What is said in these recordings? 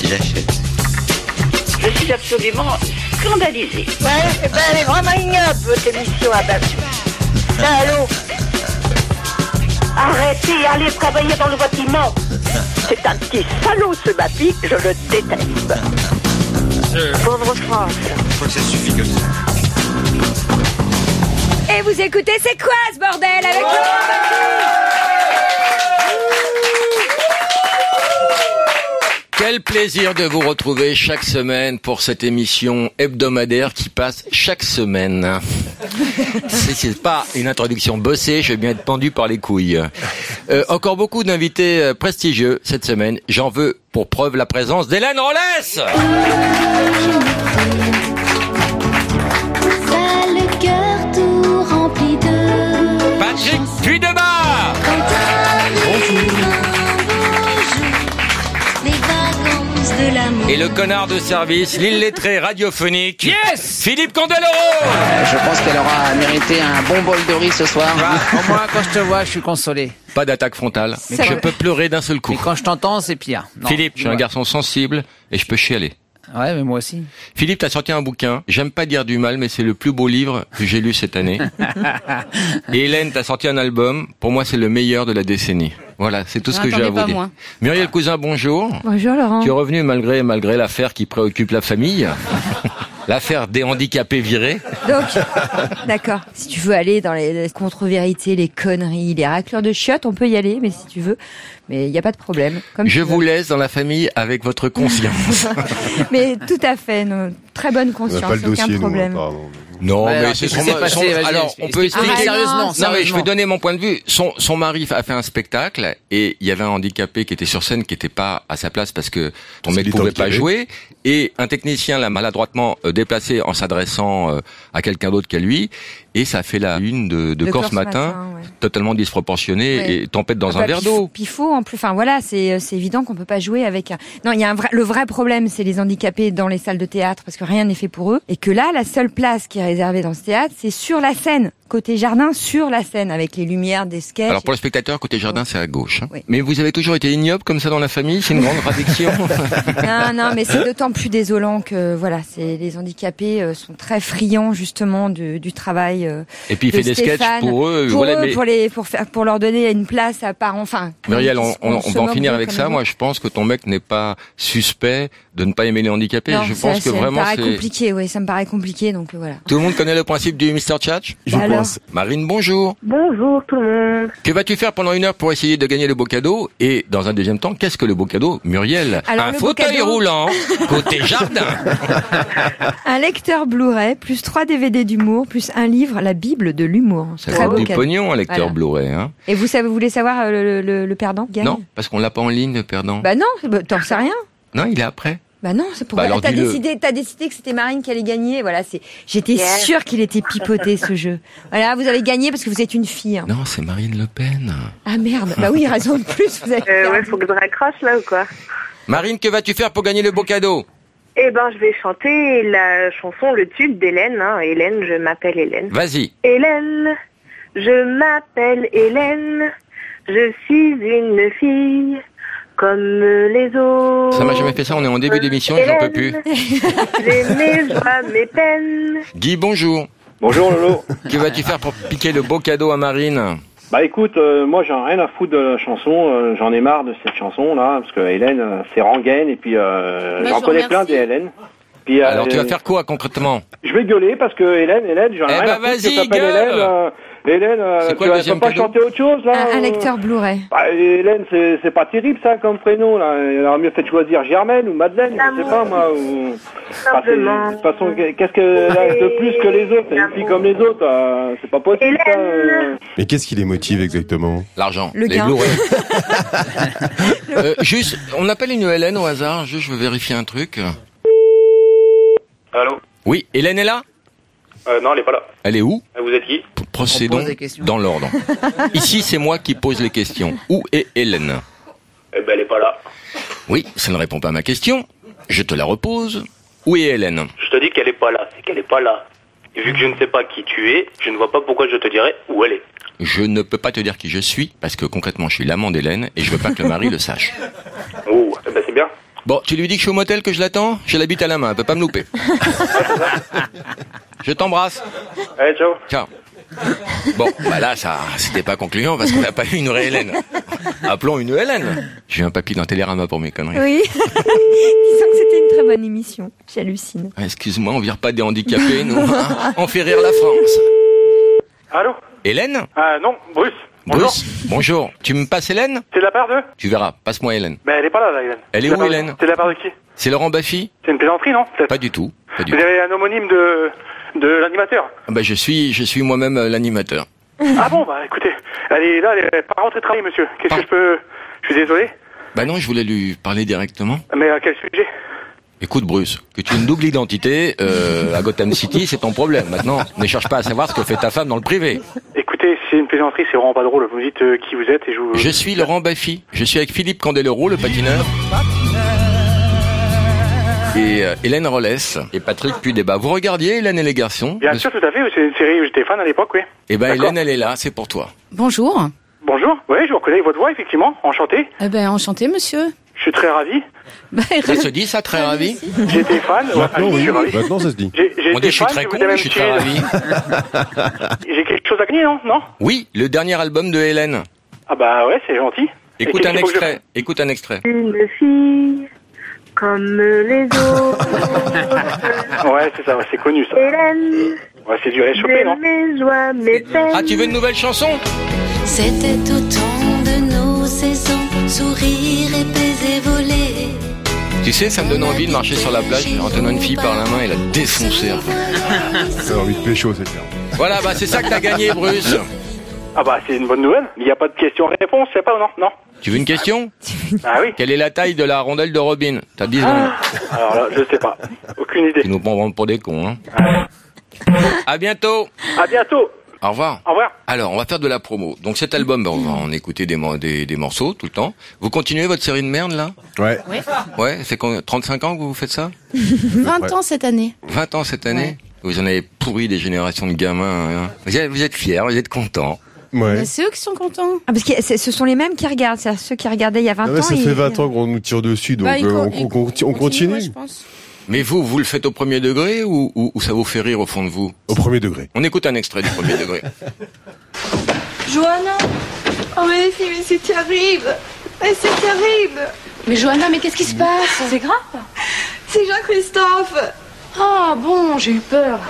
j'achète. Je suis absolument scandalisée. Ouais, elle est vraiment ignoble, votre émission à Bakou. Allô. Arrêtez, allez travailler dans le bâtiment. C'est un petit salaud, ce Bapi, je le déteste. Pauvre France. Je crois que ça suffit comme ça. Et vous écoutez, c'est quoi ce bordel avec Laurent Quel plaisir de vous retrouver chaque semaine pour cette émission hebdomadaire qui passe chaque semaine. C'est pas une introduction bossée, je vais bien être pendu par les couilles. Encore beaucoup d'invités prestigieux cette semaine. J'en veux pour preuve la présence d'Hélène Rollès. Patrick Puydemar. Et le connard de service, l'illettré radiophonique, yes, Philippe Candeloro. Je pense qu'elle aura mérité un bon bol de riz ce soir. Au moins, quand je te vois, je suis consolé. Pas d'attaque frontale, mais je peux pleurer d'un seul coup. Et quand je t'entends, c'est pire. Non, Philippe, je suis un garçon sensible et je peux chialer. Ouais, mais moi aussi. Philippe, t'as sorti un bouquin. J'aime pas dire du mal, mais c'est le plus beau livre que j'ai lu cette année. Et Hélène, t'as sorti un album. Pour moi, c'est le meilleur de la décennie. Voilà, c'est tout ce que j'ai à vous dire. Moi. Muriel Cousin, bonjour. Bonjour Laurent. Tu es revenu malgré l'affaire qui préoccupe la famille. L'affaire des handicapés virés. Donc, d'accord. Si tu veux aller dans les contre-vérités, les conneries, les racleurs de chiottes, on peut y aller, mais si tu veux. Mais il n'y a pas de problème. Comme je vous laisse dans la famille avec votre conscience. Mais tout à fait, très bonne conscience, pas le aucun dossier, problème. Non, ouais, mais c'est alors, on peut expliquer sérieusement. Non, mais je vais donner mon point de vue. Son mari a fait un spectacle et il y avait un handicapé qui était sur scène qui était pas à sa place parce que ton mec pouvait pas jouer et un technicien l'a maladroitement déplacé en s'adressant à quelqu'un d'autre qu'à lui et ça a fait la une de Corse Matin, ouais. Totalement disproportionnée ouais. Et tempête dans un verre d'eau. Pifo en plus. Enfin voilà, c'est évident qu'on peut pas jouer avec un. Non, il y a le vrai problème, c'est les handicapés dans les salles de théâtre parce que rien n'est fait pour eux et que là, la seule place qui est réservée dans ce théâtre, c'est sur la scène. Côté jardin, sur la scène, avec les lumières des sketchs. Alors pour le spectateur, côté jardin, c'est à gauche. Hein. Oui. Mais vous avez toujours été ignoble comme ça dans la famille, c'est une grande addiction. Non, mais c'est d'autant plus désolant que voilà, les handicapés sont très friands justement du travail. Et puis il fait des sketchs pour eux, pour leur donner une place à part. Enfin. Muriel, on va en finir avec ça. Moi, je pense que ton mec n'est pas suspect de ne pas aimer les handicapés. Non, je pense que vraiment ça me paraît compliqué. Oui, ça me paraît compliqué. Donc voilà. Tout le monde connaît le principe du Mr. Tchatch. Marine, bonjour. Bonjour tout le monde. Que vas-tu faire pendant 1 heure pour essayer de gagner le beau cadeau? Et dans un deuxième temps, qu'est-ce que le beau cadeau, Muriel? Alors, un fauteuil roulant, côté jardin. Un lecteur Blu-ray, plus 3 DVD d'humour, plus un livre, la Bible de l'humour. Ça coûte du pognon, un lecteur Blu-ray. Hein. Et vous voulez savoir le perdant gagne? Non, parce qu'on l'a pas en ligne, le perdant. Bah non, t'en sais rien. Non, il est après. Bah non, c'est pour t'as décidé que c'était Marine qui allait gagner. Voilà, j'étais sûre qu'il était pipoté ce jeu. Voilà, vous avez gagné parce que vous êtes une fille. Hein. Non, c'est Marine Le Pen. Ah merde. Bah oui, raison de plus. Vous avez ouais, faut que je raccroche là ou quoi? Marine, que vas-tu faire pour gagner le beau cadeau? Eh ben, je vais chanter la chanson, le tube d'Hélène. Hein. Hélène, je m'appelle Hélène. Vas-y. Hélène, je m'appelle Hélène. Je suis une fille. Comme les autres. Ça m'a jamais fait ça, on est en début d'émission et j'en peux plus. J'ai mes joies, mes peines. Guy, bonjour. Bonjour Lolo. Que vas-tu faire pour piquer le beau cadeau à Marine? Bah écoute, moi j'en ai rien à foutre de la chanson, j'en ai marre de cette chanson là, parce que Hélène, c'est rengaine et puis j'en connais plein des Hélène. Puis, alors tu vas faire quoi concrètement? Je vais gueuler parce que Hélène, j'en ai rien à foutre que ça s'appelle Hélène. Hélène, tu vas pas chanter autre chose là? Un lecteur Blu-ray. Bah, Hélène, c'est pas terrible ça comme prénom là. Il aurait mieux fait choisir Germaine ou Madeleine, je sais pas moi. Ou... Enfin, de toute façon, qu'est-ce qu'elle a de plus que les autres? Elle est une fille comme les autres, c'est pas possible ça. Mais qu'est-ce qui les motive exactement? L'argent, les Blu-ray. Juste, on appelle une Hélène au hasard, juste je veux vérifier un truc. Allô? Oui, Hélène est là? Non, elle est pas là. Elle est où? Vous êtes qui? Procédons dans l'ordre. Ici, c'est moi qui pose les questions. Où est Hélène? Eh ben, elle est pas là. Oui, ça ne répond pas à ma question. Je te la repose. Où est Hélène? Je te dis qu'elle est pas là. C'est qu'elle est pas là. Et vu que je ne sais pas qui tu es, je ne vois pas pourquoi je te dirais où elle est. Je ne peux pas te dire qui je suis, parce que concrètement, je suis l'amant d'Hélène, et je veux pas que le mari le sache. Oh, eh ben c'est bien. Bon, tu lui dis que je suis au motel, que je l'attends? J'ai la bite à la main, elle peut pas me louper. Je t'embrasse. Allez, ciao. Ciao. Bon, bah là, ça, c'était pas concluant parce qu'on n'a pas eu une vraie Hélène. Appelons une Hélène. J'ai eu un papier dans Télérama pour mes conneries. Oui. Disons que c'était une très bonne émission. J'hallucine. Excuse-moi, on vire pas des handicapés, nous. Hein, on fait rire la France. Allô? Hélène? Non, Bruce. Bonjour. Bruce, bonjour. Tu me passes Hélène? C'est de la part de? Tu verras, passe-moi Hélène. Ben, elle est pas là, Hélène. Elle est où, Hélène? C'est de la part de qui? C'est Laurent Baffy? C'est une plaisanterie, non? Peut-être. Pas du tout. Pas du Vous tout. avez un homonyme de l'animateur? Ah bah, je suis moi-même l'animateur. Ah bon, bah écoutez, elle est pas rentrée travailler, monsieur. Qu'est-ce que je peux... Je suis désolé. Bah non, je voulais lui parler directement. Mais à quel sujet? Écoute Bruce, que tu aies une double identité à Gotham City, c'est ton problème. Maintenant, ne cherche pas à savoir ce que fait ta femme dans le privé. Écoutez, si c'est une plaisanterie, c'est vraiment pas drôle. Vous me dites qui vous êtes et je vous... Je suis Laurent Baffy. Je suis avec Philippe Candeloro, le patineur. Et Hélène Rollès et Patrick Pudébat. Vous regardiez Hélène et les garçons? Bien sûr, tout à fait. C'est une série où j'étais fan à l'époque, oui. Eh ben Hélène, elle est là, c'est pour toi. Bonjour. Bonjour. Oui, je vous reconnais votre voix, effectivement. Enchanté. Eh ben, enchanté, monsieur. Je suis très ravi. Ça se dit, ça, très ravi? J'étais fan. Maintenant, je oui. suis ravi. Maintenant, ça se dit. On dit je suis très con, je suis très ravi. J'ai quelque chose à gagner, non? Oui, le dernier album de Hélène. Ah bah ouais, c'est gentil. Écoute un extrait. Écoute un extrait. Une fille comme les autres. Ouais, c'est ça, ouais, c'est connu ça. Hélène, Ouais, c'est du réchauffé, non? mes joies, mes peines. Ah, tu veux une nouvelle chanson? C'était au temps de nos saisons, sourire et baiser voler. Tu sais, ça me donne envie de marcher sur la plage en tenant une fille par la main et la défoncer. J'ai envie de pécho, c'est clair. Voilà, bah c'est ça que t'as gagné, Bruce. Ah bah c'est une bonne nouvelle. Il n'y a pas de question-réponse, c'est pas ou non? Non. Tu veux une question? Ah oui. Quelle est la taille de la rondelle de Robin? T'as 10 secondes. Alors là, je sais pas. Aucune idée. Ils nous prendront pour des cons, hein. À bientôt. À bientôt. Au revoir. Au revoir. Alors, on va faire de la promo. Donc cet album, on va en écouter des morceaux tout le temps. Vous continuez votre série de merde, là? Ouais. Oui. Ouais, c'est 35 ans que vous faites ça? 20 ans cette année. 20 ans cette année? Vous en avez pourri des générations de gamins, hein. Vous êtes fiers, vous êtes contents. Ouais. C'est eux qui sont contents. Ah, parce que ce sont les mêmes qui regardent, c'est ceux qui regardaient il y a 20 Non, mais ans. ça fait 20 ans qu'on nous tire dessus, donc on continue. Ouais, je pense. Mais vous le faites au premier degré ou ça vous fait rire au fond de vous? Au premier degré. On écoute un extrait du premier degré. Johanna. Oh mais c'est terrible. Mais c'est terrible. Mais Johanna, mais qu'est-ce qui se passe? C'est grave. C'est Jean-Christophe. Ah bon, j'ai eu peur.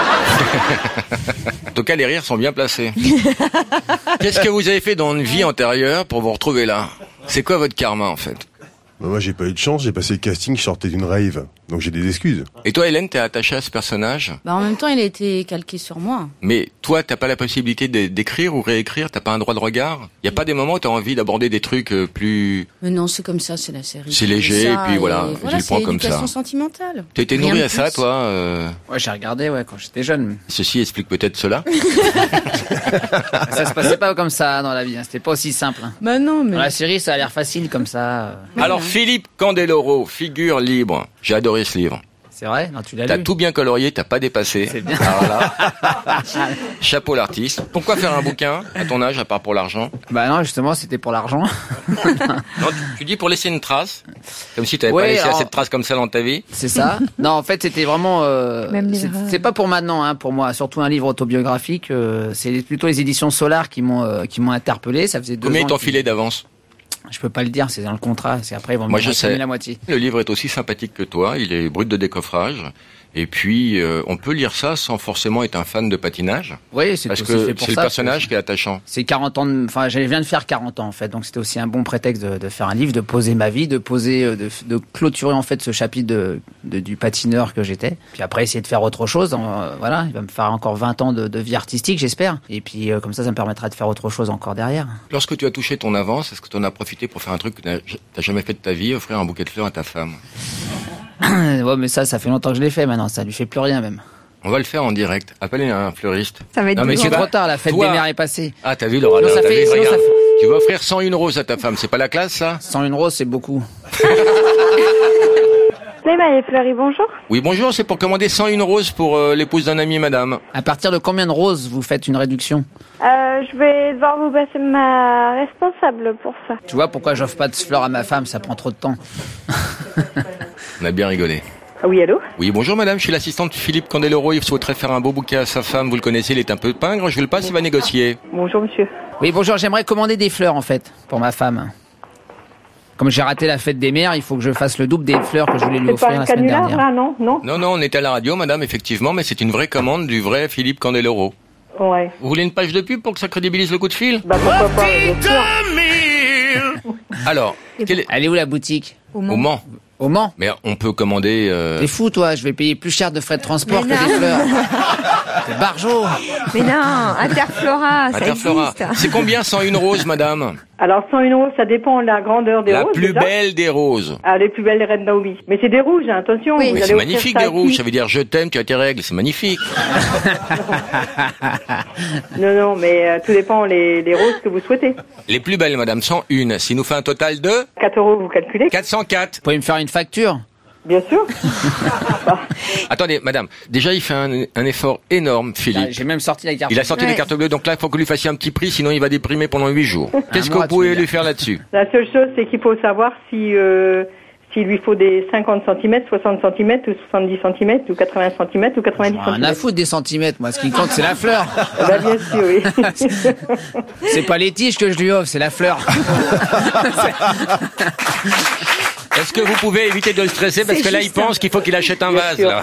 En tout cas, les rires sont bien placés. Qu'est-ce que vous avez fait dans une vie antérieure pour vous retrouver là? C'est quoi votre karma en fait? Bah, moi, j'ai pas eu de chance, j'ai passé le casting, je sortais d'une rave. Donc j'ai des excuses. Et toi, Hélène, t'es attachée à ce personnage? Bah en même temps, il a été calqué sur moi. Mais toi, t'as pas la possibilité d'écrire ou réécrire? T'as pas un droit de regard? Y a pas des moments où t'as envie d'aborder des trucs plus... Mais non, c'est comme ça, c'est la série. C'est léger, ça, et puis voilà, je le prends comme ça. C'est l'éducation sentimentale. T'as été nourri à ça, toi Ouais, j'ai regardé, quand j'étais jeune. Ceci explique peut-être cela. Ça se passait pas comme ça dans la vie, hein. C'était pas aussi simple. Hein. Bah non, mais... Dans la série, ça a l'air facile comme ça. Alors, Philippe Candeloro, figure libre. J'ai adoré ce livre. C'est vrai? Non, tu l'as lu? T'as tout bien colorié, t'as pas dépassé. C'est bien. Alors là, chapeau l'artiste. Pourquoi faire un bouquin à ton âge, à part pour l'argent? Bah non, justement, c'était pour l'argent. Non, tu dis pour laisser une trace, comme si t'avais pas laissé assez de traces comme ça dans ta vie. C'est ça. Non, en fait, c'était vraiment. C'est pas pour maintenant, hein, pour moi. Surtout un livre autobiographique. C'est plutôt les éditions Solar qui m'ont interpellé. Ça faisait 2 ans. Combien ils t'ont filé d'avance? Je peux pas le dire, c'est dans le contrat. C'est après ils vont me donner la moitié. Le livre est aussi sympathique que toi. Il est brut de décoffrage. Et puis, on peut lire ça sans forcément être un fan de patinage. Oui, c'est parce aussi que fait pour c'est ça, le personnage qui est attachant. C'est 40 ans enfin, je viens de faire 40 ans, en fait. Donc, c'était aussi un bon prétexte de faire un livre, de poser ma vie, de clôturer, en fait, ce chapitre du patineur que j'étais. Puis après, essayer de faire autre chose. Voilà. Il va me faire encore 20 ans de vie artistique, j'espère. Et puis, comme ça me permettra de faire autre chose encore derrière. Lorsque tu as touché ton avance, est-ce que tu en as profité pour faire un truc que t'as jamais fait de ta vie, offrir un bouquet de fleurs à ta femme? Ouais, mais ça fait longtemps que je l'ai fait maintenant, ça lui fait plus rien même. On va le faire en direct. Appelez un fleuriste. Ça va être mais c'est trop tard, la fête des mères est passée. Ah, t'as vu Laura? Non, regarde. Tu vas offrir 101 roses à ta femme, c'est pas la classe ça? 101 roses, c'est beaucoup. Marie Fleury, bonjour. Oui, bonjour, c'est pour commander 101 roses pour l'épouse d'un ami, madame. À partir de combien de roses vous faites une réduction? je vais devoir vous passer ma responsable pour ça. Tu vois pourquoi j'offre pas de fleurs à ma femme, ça prend trop de temps. On a bien rigolé. Ah oui, allô? Oui, bonjour madame, je suis l'assistante Philippe Candeloro. Il souhaiterait faire un beau bouquet à sa femme. Vous le connaissez, il est un peu pingre. Je vous le passe, il va négocier. Bonjour monsieur. Oui, bonjour, j'aimerais commander des fleurs en fait, pour ma femme. Comme j'ai raté la fête des mères, il faut que je fasse le double des fleurs que je voulais lui offrir la semaine dernière. C'est pas un canular, là, non? Non, on était à la radio madame, effectivement, mais c'est une vraie commande du vrai Philippe Candeloro. Ouais. Vous voulez une page de pub pour que ça crédibilise le coup de fil? Bah pourquoi pas, bien sûr. Alors, elle est où la boutique? Au Mans. Au Mans? Mais on peut commander... T'es fou toi, je vais payer plus cher de frais de transport que des fleurs. T'es barjot. Mais non, Interflora, ça Interflora. existe. C'est combien 101 roses, madame? Alors 101 roses, ça dépend de la grandeur des La roses. plus déjà. belle des roses. Ah, les plus belles des Reines Naomi. Mais c'est des rouges, hein, attention. Oui. vous Mais allez c'est offrir magnifique ça des à qui? rouges, ça veut dire je t'aime, tu as tes règles, c'est magnifique. Non, mais tout dépend les roses que vous souhaitez. Les plus belles, madame, 101. S'il nous fait un total de 4 € vous calculez? 404. Vous pouvez me faire une facture? Bien sûr. Attendez, madame, déjà il fait un effort énorme, Philippe. J'ai même sorti la carte. Il a sorti les cartes bleues, donc là il faut que vous lui fassiez un petit prix, sinon il va déprimer pendant 8 jours. Qu'est-ce que vous pouvez lui faire là-dessus? La seule chose, c'est qu'il faut savoir si s'il lui faut des 50 cm, 60 cm, ou 70 cm, ou 80 cm, ou 90 cm. Rien à foutre des centimètres, moi, ce qui compte, c'est la fleur. Bah, bien sûr, oui. C'est pas les tiges que je lui offre, c'est la fleur. Est-ce que vous pouvez éviter de le stresser parce que là il pense qu'il faut qu'il achète un vase là.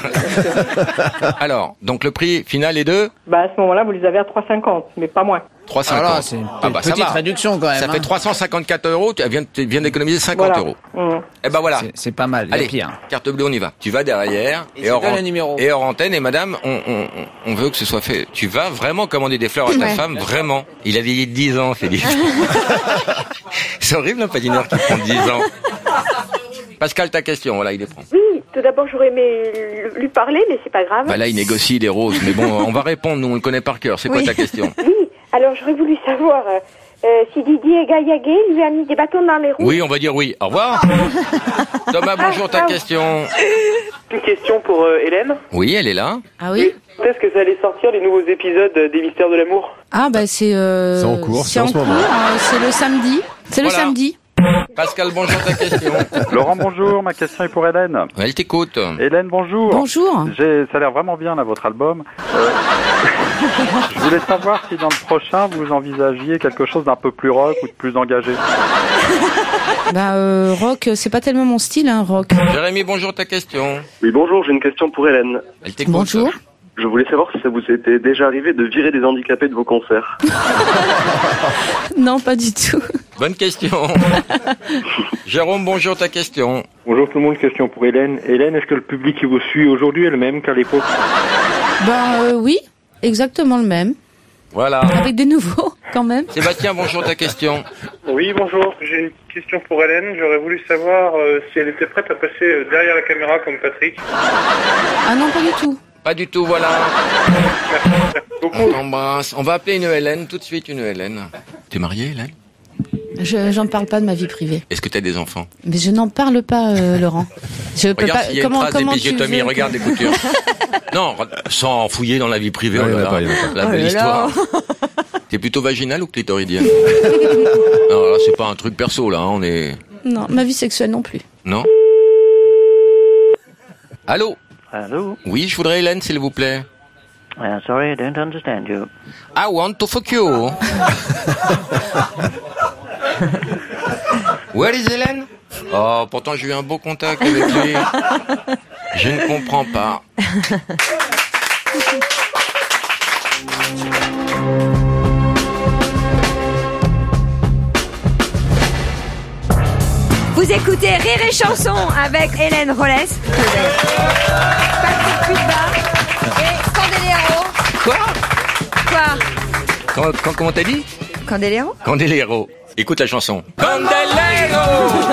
Alors, donc le prix final est de Bah à ce moment-là, vous les avez à 3,50, mais pas moins. 3,50. Alors, c'est une petite réduction quand même. Ça fait 354 €, tu viens d'économiser 50 €. Et ben voilà. C'est pas mal. Allez, pire. carte bleue, on y va. Tu vas derrière et hors antenne et madame, on veut que ce soit fait. Tu vas vraiment commander des fleurs à ta femme, vraiment. Il a vieilli de 10 ans, Philippe. C'est horrible un patineur qui prend 10 ans. Pascal, ta question, voilà, il les prend. Oui, tout d'abord j'aurais aimé lui parler, mais c'est pas grave. Bah là, il négocie les roses, mais bon, on va répondre, nous on le connaît par cœur. C'est quoi ta question? Oui, alors j'aurais voulu savoir si Didier Gaillaguet lui a mis des bâtons dans les roues. Oui, on va dire oui. Au revoir. Thomas, bonjour, ta question. Une question pour Hélène. Oui, elle est là. Ah oui? Est-ce que ça allait sortir les nouveaux épisodes des Mystères de l'amour? Ah bah c'est en cours, c'est en ce moment. C'est le samedi. C'est le samedi. Pascal, bonjour, ta question. Laurent, bonjour, ma question est pour Hélène. Elle t'écoute. Hélène, bonjour. Bonjour. Ça a l'air vraiment bien, là, votre album. Je voulais savoir si dans le prochain, vous envisagiez quelque chose d'un peu plus rock ou de plus engagé. Bah rock, c'est pas tellement mon style, hein, rock. Jérémy, bonjour, ta question. Oui, bonjour, j'ai une question pour Hélène. Elle t'écoute. Bonjour. Je voulais savoir si ça vous était déjà arrivé de virer des handicapés de vos concerts. Non, pas du tout. Bonne question. Jérôme, bonjour, ta question. Bonjour tout le monde, question pour Hélène. Hélène, est-ce que le public qui vous suit aujourd'hui est le même qu'à l'époque? Bah oui, exactement le même. Voilà. Avec des nouveaux, quand même. Sébastien, bonjour, ta question. Oui, bonjour. J'ai une question pour Hélène. J'aurais voulu savoir si elle était prête à passer derrière la caméra comme Patrick. Ah non, pas du tout. Pas du tout, voilà. On t'embrasse. On va appeler une Hélène, tout de suite une Hélène. T'es mariée, Hélène? J'en parle pas de ma vie privée. Est-ce que t'as des enfants? Mais je n'en parle pas, Laurent. Je peux regarde pas. s'il y a une trace d'épisiotomie, regarde les coutures. Non, sans fouiller dans la vie privée, Non, regarde, la belle là histoire. T'es plutôt vaginal ou clitoridienne? Alors là, c'est pas un truc perso, là, hein, on est... Non, ma vie sexuelle non plus. Non? Allô? Hello. Oui, je voudrais Hélène, s'il vous plaît. Sorry, I don't understand you. I want to fuck you. Where is Hélène? Oh, pourtant j'ai eu un beau contact avec lui. Je ne comprends pas. Vous écoutez Rire et Chanson avec Hélène Rollès, Patrick Puitba et Candelero. Quoi? Comment t'as dit? Candelero? Candelero. Écoute la chanson. Candelero.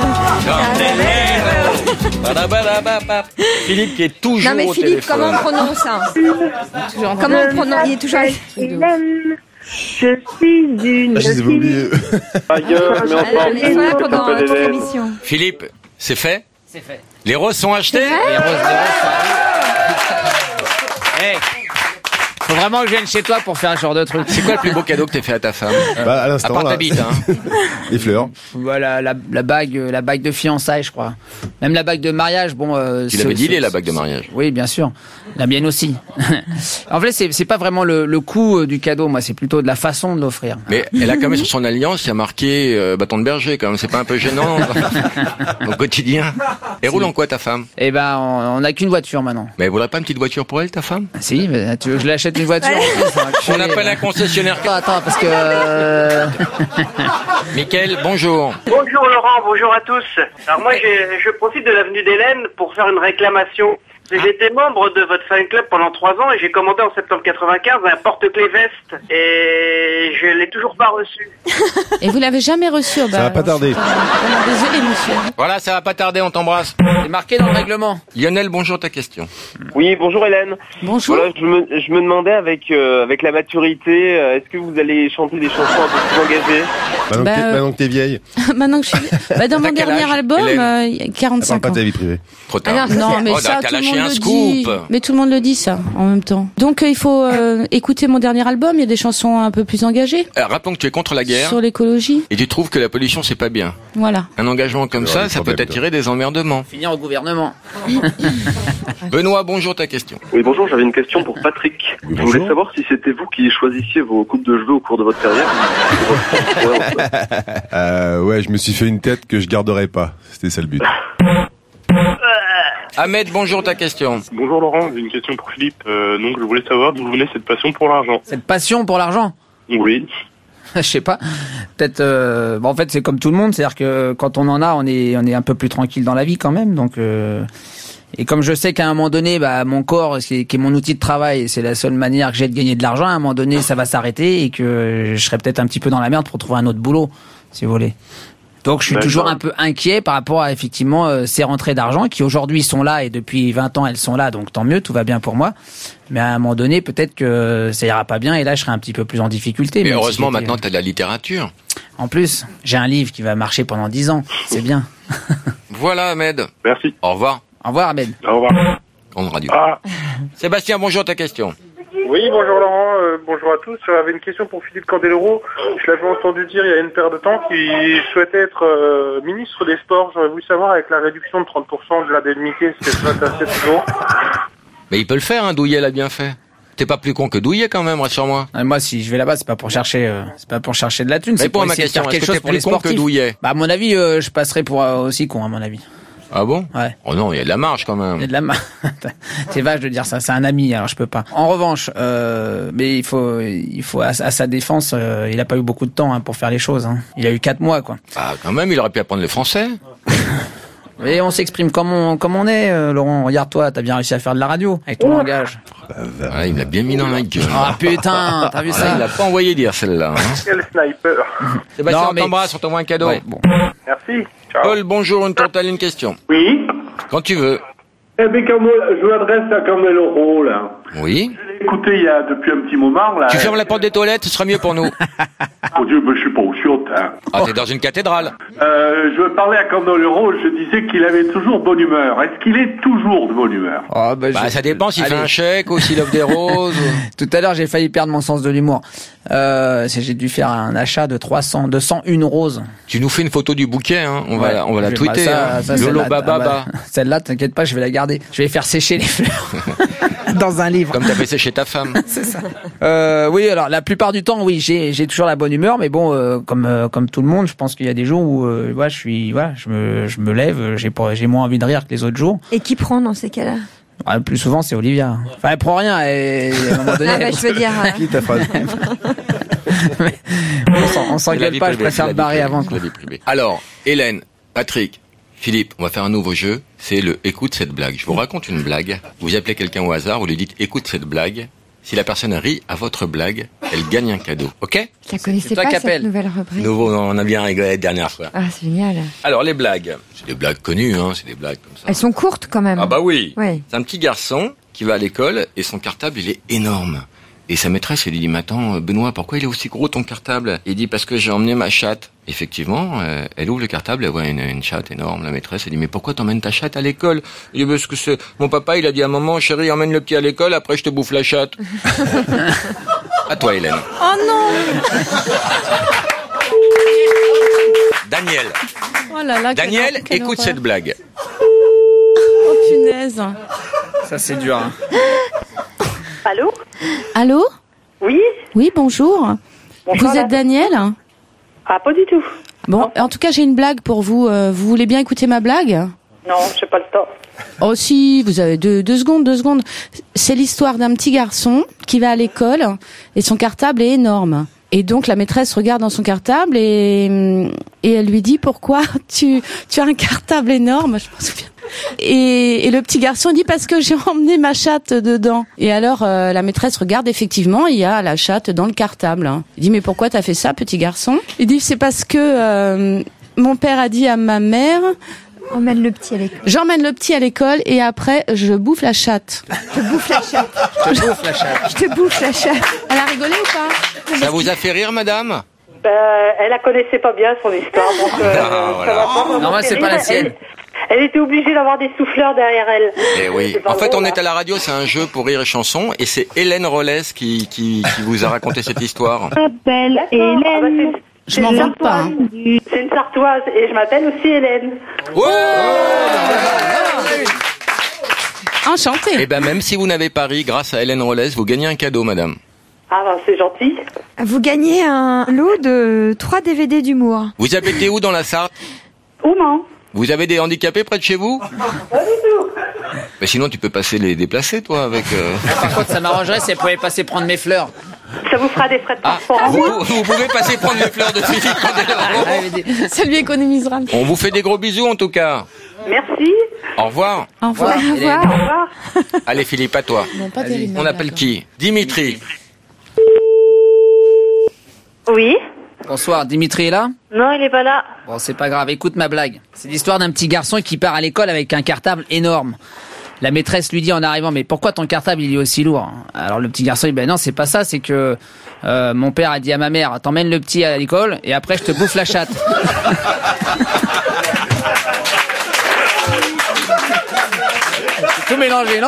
Candelero. Philippe qui est toujours Non mais au Philippe, téléphone. comment on prononce ça? Comment on prononce? Il est toujours... Hélène, je suis une... je les avais oubliés. Ailleurs, mais Alors, encore il est là pendant toute l'émission. Philippe, c'est fait? C'est fait. Les roses sont achetées? Les roses. Hey, Faut vraiment que je vienne chez toi pour faire ce genre de truc. C'est quoi le plus beau cadeau que t'as fait à ta femme? À l'instant, à part là. ta bite, hein. Les fleurs. Voilà, la bague de fiançailles, je crois. Même la bague de mariage, bon. Tu l'avais dit, la bague de mariage. Oui, bien sûr. La mienne aussi. En fait, c'est pas vraiment le coût du cadeau, moi, c'est plutôt de la façon de l'offrir. Mais elle a quand même sur son alliance, il y a marqué bâton de berger, quand même. C'est pas un peu gênant au quotidien? Et roule en quoi ta femme? Eh ben, on a qu'une voiture maintenant. Mais elle voudrait pas une petite voiture pour elle, ta femme? Si, mais tu veux que je l'achète une voiture? On appelle un concessionnaire. Attends, parce que. Mickaël, bonjour. Bonjour Laurent, bonjour à tous. Alors moi, je profite de l'avenue d'Hélène pour faire une réclamation. J'étais membre de votre fan club pendant 3 ans et j'ai commandé en septembre 95 un porte-clés veste et je l'ai toujours pas reçu. Et vous l'avez jamais reçu? Ça va pas tarder. Désolé, monsieur. Voilà, ça va pas tarder, on t'embrasse. C'est marqué dans le règlement. Lionel, bonjour, ta question. Oui, bonjour Hélène. Bonjour. Voilà, je me demandais avec la maturité, est-ce que vous allez chanter des chansons un peu plus engagées? Maintenant que t'es vieille. Maintenant que je suis... dans mon dernier album, 45 ans. Pas ta vie privée. Trop tard. Ah non, mais ça, tout le monde le dit. Mais tout le monde le dit, ça, en même temps. Donc, il faut écouter mon dernier album. Il y a des chansons un peu plus engagées. Rappelons que tu es contre la guerre. Sur l'écologie. Et tu trouves que la pollution, c'est pas bien. Voilà. Un engagement comme ça peut attirer des emmerdements. Finir au gouvernement. Benoît, bonjour, ta question. Oui, bonjour, j'avais une question pour Patrick. Je voulais savoir si c'était vous qui choisissiez vos coupes de cheveux au cours de votre carrière. Ouais, je me suis fait une tête que je garderai pas. C'était ça le but. Ahmed, bonjour, ta question. Bonjour Laurent, j'ai une question pour Philippe. Donc je voulais savoir d'où venait cette passion pour l'argent. Cette passion pour l'argent? Oui. Je sais pas. Peut-être. En fait, c'est comme tout le monde, c'est-à-dire que quand on en a, on est un peu plus tranquille dans la vie quand même. Donc. Et comme je sais qu'à un moment donné, mon corps, qui est mon outil de travail, c'est la seule manière que j'ai de gagner de l'argent. À un moment donné, ça va s'arrêter et que je serai peut-être un petit peu dans la merde pour trouver un autre boulot, si vous voulez. Donc je suis toujours un peu inquiet par rapport à effectivement ces rentrées d'argent qui aujourd'hui sont là et depuis 20 ans elles sont là, donc tant mieux, tout va bien pour moi. Mais à un moment donné, peut-être que ça ira pas bien et là je serai un petit peu plus en difficulté. Mais heureusement maintenant tu as de la littérature. En plus, j'ai un livre qui va marcher pendant 10 ans, c'est bien. Voilà Ahmed. Merci. Au revoir. Au revoir Ahmed. Au revoir. Grande radio. Ah. Sébastien, bonjour, ta question. Oui, bonjour Laurent, bonjour à tous. J'avais une question pour Philippe Candeloro. Je l'avais entendu dire il y a une paire de temps qu'il souhaitait être ministre des Sports. J'aurais voulu savoir avec la réduction de 30% de l'indemnité, si ça s'intéressait toujours. Mais il peut le faire, hein, Douillet l'a bien fait. T'es pas plus con que Douillet quand même, rassure-moi. Moi, si je vais là-bas, c'est pas pour chercher de la thune. C'est pour ma question. Quelque chose pour les sportifs. Que Douillet. À mon avis, je passerai pour aussi con, à mon avis. Ah bon? Ouais. Oh non, il y a de la marge quand même. Il y a de la marge. C'est vache de dire ça. C'est un ami, alors je peux pas. En revanche, mais il faut à sa défense, il a pas eu beaucoup de temps pour faire les choses. Hein. Il a eu 4 mois, quoi. Ah, quand même, il aurait pu apprendre le français. Et on s'exprime comme on est, Laurent. Regarde-toi, t'as bien réussi à faire de la radio avec ton langage. Ah, il me l'a bien mis dans la gueule. Ah putain, t'as vu ça? Il l'a pas envoyé dire celle-là. Hein. Quel sniper. Sébastien, on t'embrasse, on t'envoie un cadeau. Ouais, bon. Merci. Ciao. Paul, bonjour, une question. Oui. Quand tu veux. Eh bien, je m'adresse à Candeloro, là. Oui. Je l'ai écouté depuis un petit moment, là. Tu fermes la porte des toilettes, ce sera mieux pour nous. Oh Dieu, mais je suis pas au chiotte, hein. Ah, t'es dans une cathédrale. Je parlais à Candeloro, je disais qu'il avait toujours bonne humeur. Est-ce qu'il est toujours de bonne humeur? Ça dépend s'il fait un chèque ou s'il offre des roses. Tout à l'heure, j'ai failli perdre mon sens de l'humour. J'ai dû faire un achat de 201 roses. Tu nous fais une photo du bouquet, hein. On va la tweeter, hein. Lolo Bababa. Celle-là, t'inquiète pas, je vais la garder. Je vais faire sécher les fleurs. Dans un livre. Comme t'as fait sécher ta femme. C'est ça. Oui, alors, la plupart du temps, oui, j'ai toujours la bonne humeur, mais bon, comme tout le monde, je pense qu'il y a des jours où, je me lève, j'ai moins envie de rire que les autres jours. Et qui prend dans ces cas-là? Le plus souvent, c'est Olivia. Enfin, elle prend rien, à un moment donné. Je veux dire. Qui ta phrase? On s'engueule pas, je préfère le barrer avant. Quoi. Alors, Hélène, Patrick, Philippe, on va faire un nouveau jeu. C'est le écoute cette blague. Je vous raconte une blague. Vous appelez quelqu'un au hasard, vous lui dites écoute cette blague. Si la personne rit à votre blague, elle gagne un cadeau. Ok? Je la connaissais pas, cette nouvelle rubrique. Nouveau, on a bien rigolé la dernière fois. Ah, c'est génial. Alors, les blagues. C'est des blagues connues, hein. C'est des blagues comme ça. Elles sont courtes quand même. Ah bah oui. Oui. C'est un petit garçon qui va à l'école et son cartable, il est énorme. Et sa maîtresse, elle lui dit, mais attends, Benoît, pourquoi il est aussi gros ton cartable? Il dit, parce que j'ai emmené ma chatte. Effectivement, elle ouvre le cartable, elle voit une chatte énorme. La maîtresse, elle dit, mais pourquoi t'emmènes ta chatte à l'école? Il dit, parce que mon papa, il a dit à maman, chérie, emmène le petit à l'école, après je te bouffe la chatte. À toi, Hélène. Oh non. Daniel. Oh là là, Daniel, écoute cette blague. Oh punaise. Ça, c'est dur. Hein. Allô? Allô? Oui? Oui, bonjour. Vous êtes Daniel? Ah, pas du tout. Bon, en tout cas, j'ai une blague pour vous. Vous voulez bien écouter ma blague? Non, j'ai pas le temps. Oh si, vous avez deux secondes. C'est l'histoire d'un petit garçon qui va à l'école et son cartable est énorme. Et donc la maîtresse regarde dans son cartable et elle lui dit, pourquoi tu as un cartable énorme? Je m'en souviens. Et le petit garçon dit, parce que j'ai emmené ma chatte dedans. Et alors la maîtresse regarde, effectivement, il y a la chatte dans le cartable. Il dit, mais pourquoi t'as fait ça, petit garçon? Il dit, c'est parce que mon père a dit à ma mère, emmène le petit à l'école. J'emmène le petit à l'école et après je bouffe la chatte. Je te bouffe la chatte. Je te bouffe la chatte. Je te bouffe la chatte. Elle a rigolé ou pas? Ça vous a fait rire, madame? Elle la connaissait pas bien, son histoire. Donc, voilà. Non, moi, c'est pas la sienne. Elle était obligée d'avoir des souffleurs derrière elle. Eh oui. En fait, on est à la radio, c'est un jeu pour rire et chanson, et c'est Hélène Rollès qui vous a raconté cette histoire. Je m'appelle Hélène. Je m'en vante pas. Hein. C'est une Sartoise et je m'appelle aussi Hélène. Enchantée. Eh ben, même si vous n'avez pas ri, grâce à Hélène Rollès, vous gagnez un cadeau, madame. Ah ben, c'est gentil. Vous gagnez un lot de 3 DVD d'humour. Vous habitez où dans la Sarthe? Ouman. Vous avez des handicapés près de chez vous? Pas du tout. Mais sinon, tu peux passer les déplacer, toi, avec... Par contre, ça m'arrangerait si elle pouvait passer prendre mes fleurs. Ça vous fera des frais de transport. Vous pouvez passer prendre les fleurs de Philippe Candeloro. Ça lui économisera. On vous fait des gros bisous, en tout cas. Merci. Au revoir. Au revoir. Au revoir. Au revoir. Allez, Philippe, à toi. Non, pas terrible. On appelle qui? Dimitri. Oui. Bonsoir, Dimitri est là? Non, il est pas là. Bon, c'est pas grave, écoute ma blague. C'est l'histoire d'un petit garçon qui part à l'école avec un cartable énorme. La maîtresse lui dit en arrivant, mais pourquoi ton cartable il est aussi lourd? Alors le petit garçon dit, ben non, c'est pas ça, c'est que mon père a dit à ma mère, t'emmènes le petit à l'école et après je te bouffe la chatte. C'est tout mélangé, non?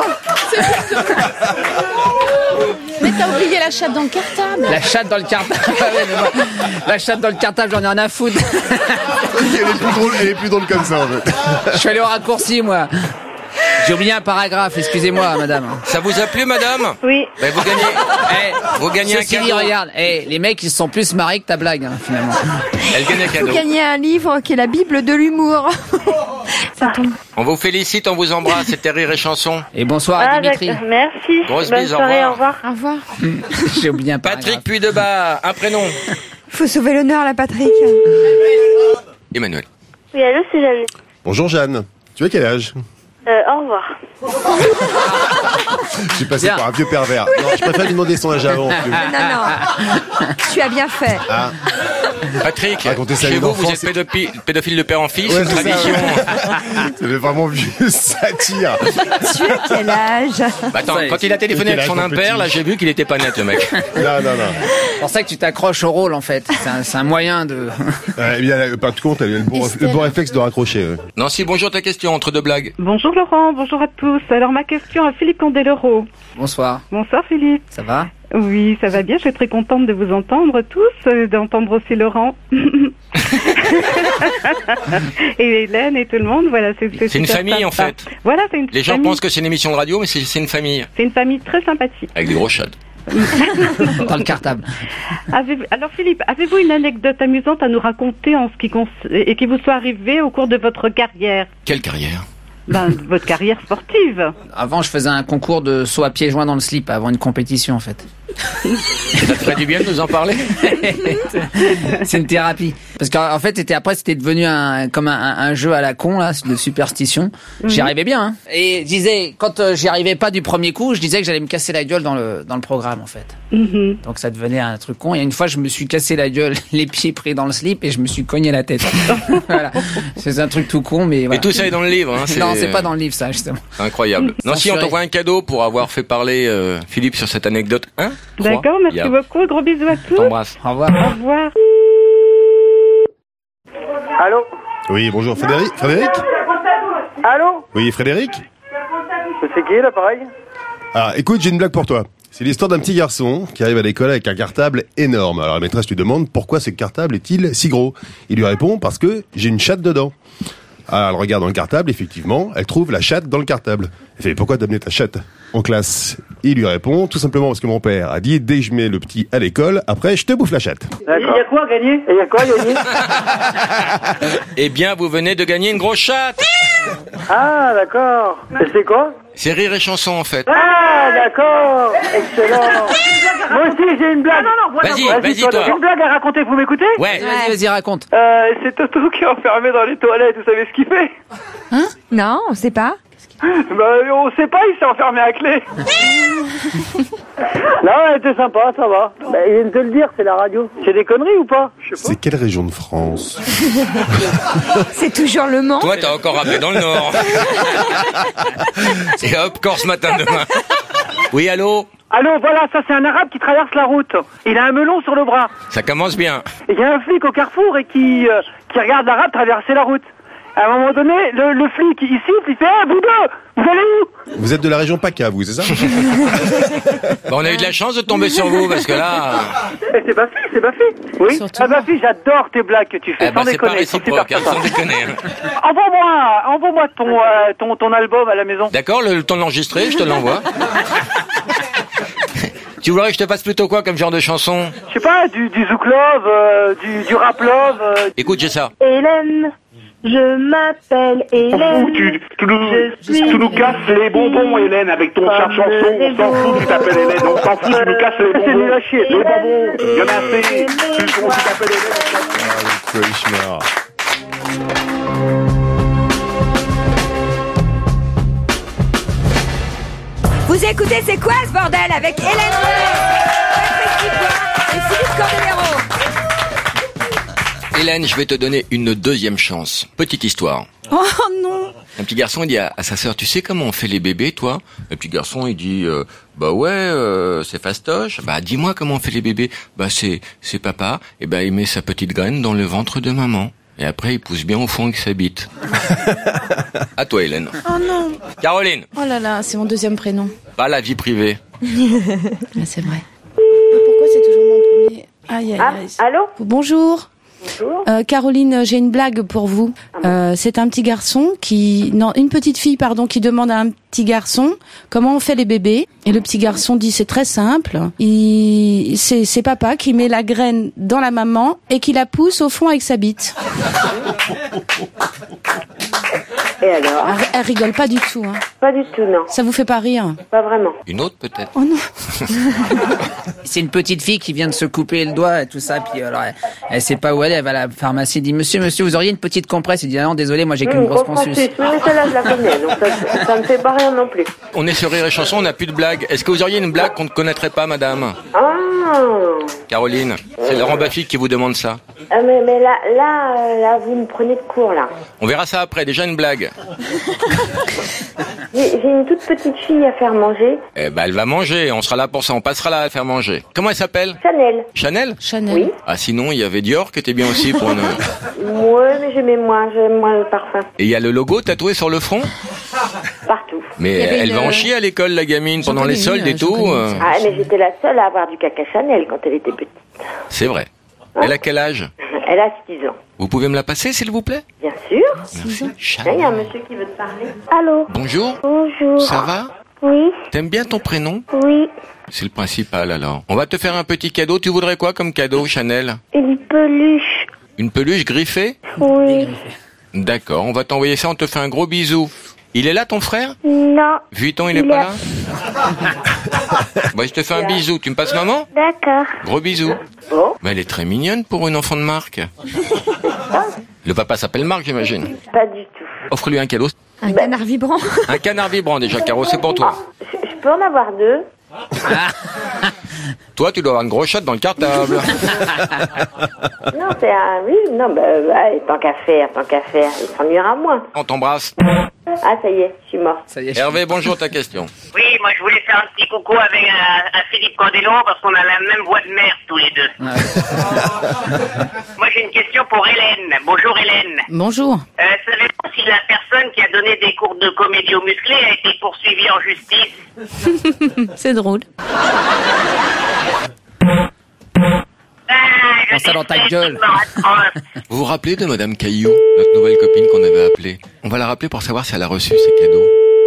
Mais t'as oublié la chatte dans le cartable. La chatte dans le cartable. La chatte dans le cartable, j'en ai rien à foutre. Elle est plus drôle comme ça, en fait. Je suis allé au raccourci, moi. J'ai oublié un paragraphe, excusez-moi, madame. Ça vous a plu, madame? Oui. Ben, vous gagnez un cadeau. Regarde, les mecs, ils se sont plus marrés que ta blague, hein, finalement. Elle gagne un cadeau. Vous gagnez un livre qui est la Bible de l'humour. Ça tombe. On vous félicite, on vous embrasse. C'était Rire et Chanson. Et bonsoir à Dimitri. Merci. Grosse Bonne bise, soirée, au au revoir. Au revoir. J'ai oublié un paragraphe. Patrick Puydebas, un prénom. Il faut sauver l'honneur, là, Patrick. Emmanuel. Oui, allô, c'est Jeanne. Bonjour Jeanne. Tu as quel âge? Au revoir. J'ai passé par un vieux pervers. Non, je préfère lui demander son âge avant. Non. Tu as bien fait. Ah. Patrick, Racontez ça à chez une vous, enfant, vous êtes pédophile de père en fils, Ouais, une c'est ça, tradition. Ça fait vraiment vieux satire. Tu as quel âge? Bah attends, quand il a téléphoné avec son impère, là j'ai vu qu'il était pas net, le mec. Non. C'est pour ça que tu t'accroches au rôle, en fait. C'est un moyen de... Par contre, elle a le bon réflexe de raccrocher. Nancy, bonjour, ta question entre deux blagues. Bonjour Laurent, bonjour à tous. Alors ma question à Philippe Candeloro. Bonsoir. Bonsoir Philippe. Ça va? Oui, ça va bien, je suis très contente de vous entendre tous, d'entendre aussi Laurent. Et Hélène et tout le monde, voilà, c'est une famille sympa. en fait. Voilà, c'est une Les gens famille. pensent que c'est une émission de radio, mais c'est une famille. C'est une famille très sympathique. Avec des gros chats. Dans le cartable. Alors Philippe, avez-vous une anecdote amusante à nous raconter en ce et qui vous soit arrivée au cours de votre carrière? Quelle carrière? Votre carrière sportive. Avant, je faisais un concours de saut à pieds joints dans le slip avant une compétition, en fait. Ça te ferait du bien de nous en parler? C'est une thérapie. Parce qu'en fait, c'était devenu comme un jeu à la con, là, de superstition. J'y arrivais bien, hein. Et je disais, quand j'y arrivais pas du premier coup, je disais que j'allais me casser la gueule dans le programme, en fait. Donc ça devenait un truc con. Et une fois, je me suis cassé la gueule, les pieds pris dans le slip, et je me suis cogné la tête. Voilà. C'est un truc tout con, mais voilà. Et tout ça est dans le livre, hein. Non, c'est pas dans le livre, ça, justement. Incroyable. Non, si on t'envoie un cadeau pour avoir fait parler Philippe sur cette anecdote, hein? D'accord, merci beaucoup. Gros bisous à tous. T'embrasse. Au revoir. Au revoir. Allô? Oui, bonjour, Frédéric. Allô? Oui, Frédéric. C'est qui, l'appareil? Ah, écoute, j'ai une blague pour toi. C'est l'histoire d'un petit garçon qui arrive à l'école avec un cartable énorme. Alors la maîtresse lui demande pourquoi ce cartable est-il si gros. Il lui répond parce que j'ai une chatte dedans. Alors elle regarde dans le cartable, effectivement, elle trouve la chatte dans le cartable. Elle fait pourquoi t'as amené ta chatte en classe? Il lui répond tout simplement parce que mon père a dit dès que je mets le petit à l'école, après je te bouffe la chatte. Il y a quoi à gagner? Eh bien, vous venez de gagner une grosse chatte. Ah, d'accord. Et c'est quoi? C'est Rire et Chanson, en fait. Ah, d'accord. Excellent. Moi aussi, j'ai une blague. Vas-y, toi. J'ai une blague à raconter, vous m'écoutez? Ouais. Vas-y, raconte. C'est Toto qui est enfermé dans les toilettes, vous savez ce qu'il fait? Non, on sait pas. On sait pas, il s'est enfermé à clé. Non, elle était sympa, ça va. Il vient de te le dire, c'est la radio. C'est des conneries ou pas? C'est quelle région de France? C'est toujours le Mans. Toi, t'as encore rappelé dans le Nord. Et hop, Corse matin demain. Oui, allô? Allô, voilà, ça c'est un arabe qui traverse la route. Il a un melon sur le bras. Ça commence bien. Il y a un flic au carrefour et qui regarde l'arabe traverser la route. À un moment donné, le flic, il siffle, il fait « vous deux, vous allez où ?» Vous êtes de la région PACA, vous, c'est ça? On a eu de la chance de tomber sur vous, parce que là... C'est Bafi. Oui. Ah Bafi, j'adore tes blagues que tu fais, sans c'est pas déconner. réciproque, sans déconner. Envoie-moi ton album à la maison. D'accord, le temps de l'enregistrer, je te l'envoie. Tu voudrais que je te fasse plutôt quoi comme genre de chanson? Je sais pas, du Zouk Love, du Rap Love. Écoute, j'ai ça. Hélène, je m'appelle Hélène. Tu nous casses les bonbons, Hélène, avec ton chat chanson. On s'en fout, tu t'appelles Hélène. On s'en fout, tu nous casses les bonbons. C'est nul à chier. Les bonbons, il y en a assez. Tu t'appelles Hélène. Vous écoutez C'est quoi ce bordel avec Hélène et Philippe Candelero. Hélène, je vais te donner une deuxième chance. Petite histoire. Oh non. Un petit garçon, il dit à sa sœur, tu sais comment on fait les bébés, toi? Le petit garçon, il dit, bah ouais, c'est fastoche. Bah dis-moi comment on fait les bébés. Bah c'est papa. Et ben il met sa petite graine dans le ventre de maman. Et après, il pousse bien au fond avec sa bite. À toi, Hélène. Oh non. Caroline. Oh là là, c'est mon deuxième prénom. Pas la vie privée. C'est vrai. Pourquoi c'est toujours mon premier? Aïe. Allô? Bonjour. Bonjour. Caroline, j'ai une blague pour vous. C'est un petit garçon une petite fille, qui demande à un petit garçon comment on fait les bébés. Et le petit garçon dit c'est très simple. C'est papa qui met la graine dans la maman et qui la pousse au fond avec sa bite. Et alors? Elle rigole pas du tout. Hein. Pas du tout, non. Ça vous fait pas rire? Pas vraiment. Une autre peut-être? Oh non. C'est une petite fille qui vient de se couper le doigt et tout ça, puis alors elle sait pas où elle est, elle va à la pharmacie, elle dit monsieur, vous auriez une petite compresse? Il dit ah non, désolé, moi j'ai qu'une grosse ponceuse. Mais celle-là je la connais, donc ça me fait pas rien non plus. On est sur Rire et Chanson, on n'a plus de blagues. Est-ce que vous auriez une blague qu'on ne connaîtrait pas, madame? Ah. Caroline, c'est Laurent Baffy qui vous demande ça. Mais là, vous me prenez de court, là. On verra ça après, déjà une blague. J'ai une toute petite fille à faire manger. Eh ben, elle va manger, on sera là pour ça, on passera là à faire manger. Comment elle s'appelle? Chanel. Chanel? Oui. Ah, sinon, il y avait Dior qui était bien aussi pour une... Ouais, mais j'aime moins le parfum. Et il y a le logo tatoué sur le front? Partout. Mais elle va en chier à l'école, la gamine, pendant les soldes et tout. Ah, mais j'étais la seule à avoir du caca Chanel quand elle était petite. C'est vrai. Elle a quel âge? Elle a 6 ans. Vous pouvez me la passer, s'il vous plaît? Bien sûr. Merci. Il y a un monsieur qui veut te parler. Allô? Bonjour. Bonjour. Ça va? Oui. T'aimes bien ton prénom? Oui. C'est le principal, alors. On va te faire un petit cadeau. Tu voudrais quoi comme cadeau, Chanel? Une peluche. Une peluche griffée? Oui. D'accord, on va t'envoyer ça, on te fait un gros bisou. Il est là, ton frère? Non. Vuitton, il est pas là? Bah, je te fais un bisou. Tu me passes maman? D'accord. Gros bisou. Bon. Bah, elle est très mignonne pour une enfant de Marc. Le papa s'appelle Marc, j'imagine. Pas du tout. Offre-lui un cadeau. Un canard vibrant. Un canard vibrant, déjà, Caro, c'est pour toi. Je peux en avoir 2. Toi, tu dois avoir une grosse chatte dans le cartable. Non, c'est un... Oui, non, tant qu'à faire, il s'ennuiera moins. On t'embrasse. Ah, ça y est, je suis morte. Ça y est. Hervé, bonjour, ta question. Oui, moi je voulais faire un petit coucou avec à Philippe Candeloro parce qu'on a la même voix de mère tous les deux. Moi j'ai une question pour Hélène. Bonjour Hélène. Bonjour. Savez-vous si la personne qui a donné des cours de comédie aux musclés a été poursuivie en justice? C'est drôle. Prends ça dans ta gueule. Vous vous rappelez de Madame Caillou, notre nouvelle copine qu'on avait appelée? On va la rappeler pour savoir si elle a reçu ses cadeaux.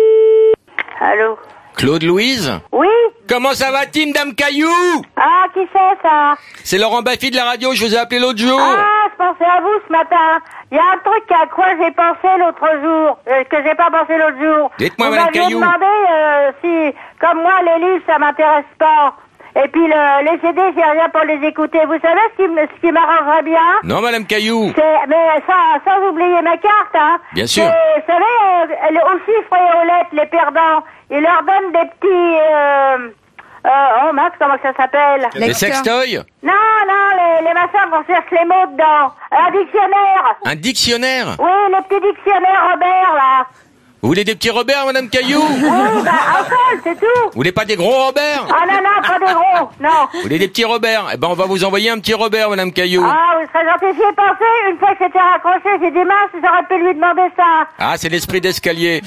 Allô? Claude Louise? Oui? Comment ça va, team Dame Caillou? Ah, qui c'est ça? C'est Laurent Baffy de la radio, je vous ai appelé l'autre jour. Ah, je pensais à vous ce matin. Il y a un truc à quoi j'ai pensé l'autre jour, que j'ai pas pensé l'autre jour. Dites-moi, Vous Madame m'aviez Caillou. demandé si, comme moi, les livres, ça m'intéresse pas. Et puis les CD, j'ai rien pour les écouter. Vous savez ce qui m'arrangerait bien? Non, Madame Caillou. Mais sans oublier ma carte, hein. Bien sûr. Vous savez, aux chiffres et aux lettres, les perdants, ils leur donnent des petits... oh Max, comment ça s'appelle? Les sextoys? Non, les machins qu'on cherche les mots dedans. Un dictionnaire. Un dictionnaire? Oui, les petits dictionnaires Robert, là. Vous voulez des petits Robert, Madame Caillou? Oui, un seul, c'est tout. Vous voulez pas des gros Robert? Ah non, pas des gros, non. Vous voulez des petits Robert? Eh ben, on va vous envoyer un petit Robert, Madame Caillou. Ah, vous serez gentil, j'y ai pensé. Une fois que c'était raccroché, j'ai dit mince, j'aurais pu lui demander ça. Ah, c'est l'esprit d'escalier.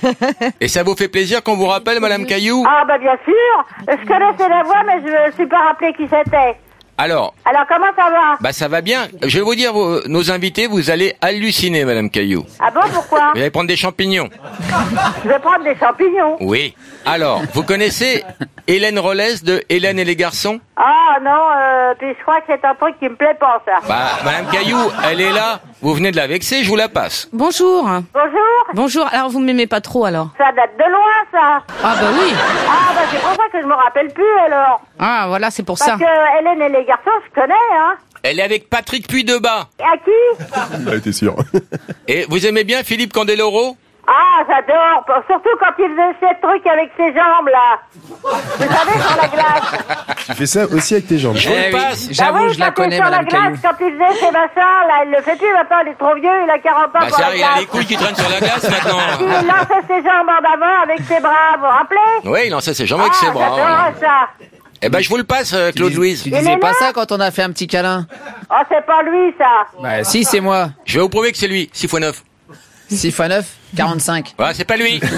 Et ça vous fait plaisir qu'on vous rappelle, Madame Caillou? Ah, bah bien sûr. Je connaissais la voix, mais je me suis pas rappelé qui c'était. Alors, comment ça va? Bah ça va bien. Je vais vous dire, nos invités, vous allez halluciner, Madame Caillou. Ah bon, pourquoi? Vous allez prendre des champignons. Je vais prendre des champignons. Oui. Alors, vous connaissez Hélène Rollès de Hélène et les garçons? Ah non, puis je crois que c'est un truc qui me plaît pas, ça. Bah, Madame Caillou, elle est là. Vous venez de la vexer, je vous la passe. Bonjour. Bonjour. Bonjour. Alors, vous m'aimez pas trop, alors? Ça date de loin, ça. Ah bah oui. Ah bah c'est pour ça que je me rappelle plus, alors. Ah, voilà, c'est pour ça. Parce que Hélène et les garçons, je connais, hein. Elle est avec Patrick Puydeba. Et à qui? Ah, t'es sûr. Et vous aimez bien Philippe Candeloro? Ah, j'adore. Surtout quand il faisait ces trucs avec ses jambes, là. Vous savez, sur la glace. Tu fais ça aussi avec tes jambes. Je vous le passe. J'avoue, oui, je la quand il est connais, sur la Madame glace, Caillou. quand il faisait ses machins, là, il le fait plus maintenant, il est trop vieux, il a 40 ans Bah pour ça, la il a glace. les couilles qui traînent sur la glace maintenant. Il lançait ses jambes en avant avec ses bras, vous vous rappelez? Oui, il lançait ses jambes avec ses bras. J'adorais ça. Eh ben, je vous le passe, Claude Louise. Tu disais pas ça quand on a fait un petit câlin? Oh, c'est pas lui, ça. Bah si, c'est moi. Je vais vous prouver que c'est lui, 6 x 9. 6 x 9, 45. Ouais, c'est pas lui.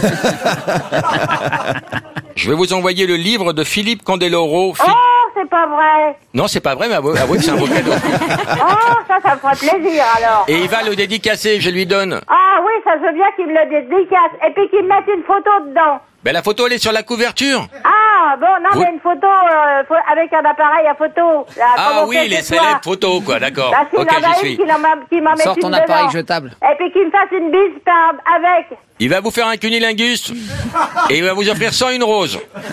Je vais vous envoyer le livre de Philippe Candeloro. Oh, c'est pas vrai. Non, c'est pas vrai, mais avouez que c'est un beau cadeau. Oh, ça me ferait plaisir, alors. Et il va le dédicacer, je lui donne. Ah oui, ça je veux bien qu'il me le dédicace. Et puis qu'il me mette une photo dedans. Ben, la photo, elle est sur la couverture. Ah, bon, non, Vous- mais une photo avec un appareil à photo. Là, Ah comme on oui, fait les chez toi. célèbres photos, quoi, d'accord. Bah, s'il Ok, en a j'y une, suis. qu'il m'en mette Sors une ton appareil dedans. jetable. Et puis qu'il me fasse une bise avec. Il va vous faire un cunilingus et il va vous offrir 101 roses.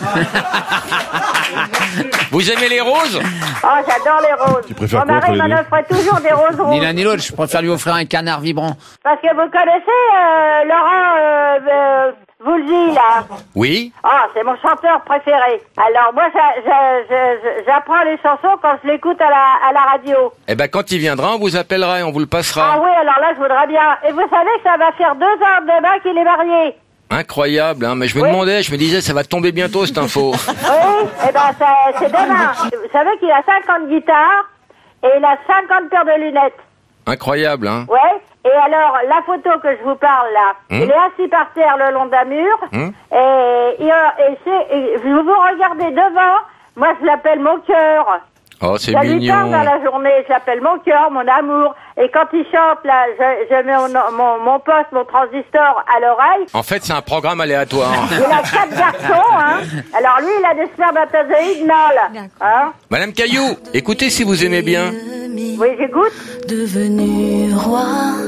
Vous aimez les roses? Oh, j'adore les roses. Tu préfères Mon quoi entre mari les m'en deux? offrait toujours des roses Ni rouges. l'un ni l'autre, je préfère lui offrir un canard vibrant. Parce que vous connaissez Laurent Voulzy, là. Oui. Ah, c'est mon chanteur préféré. Alors, moi, j'apprends les chansons quand je l'écoute à la radio. Eh ben, quand il viendra, on vous appellera et on vous le Ah passera. oui, alors là, je voudrais bien. Et vous savez que ça va faire 2 ans demain qu'il est marié. Incroyable, hein. Mais je me Oui. demandais, je me disais, ça va tomber bientôt, cette info. Oui, eh ben, c'est demain. Vous savez qu'il a 50 guitares et il a 50 paires de lunettes. Incroyable, hein. Ouais. Et alors, la photo que je vous parle là, il est assis par terre le long d'un mur. Et vous vous regardez devant. Moi, je l'appelle mon cœur. Oh, c'est Je lui parle mignon. dans la journée. Je l'appelle mon cœur, mon amour. Et quand il chante là, je mets mon poste, mon transistor à l'oreille. En fait, c'est un programme aléatoire. Il a 4 garçons, hein. Alors lui, il a des spermatozoïdes mâles. Hein. Madame Caillou, écoutez si vous aimez bien. Oui, j'écoute. Devenu roi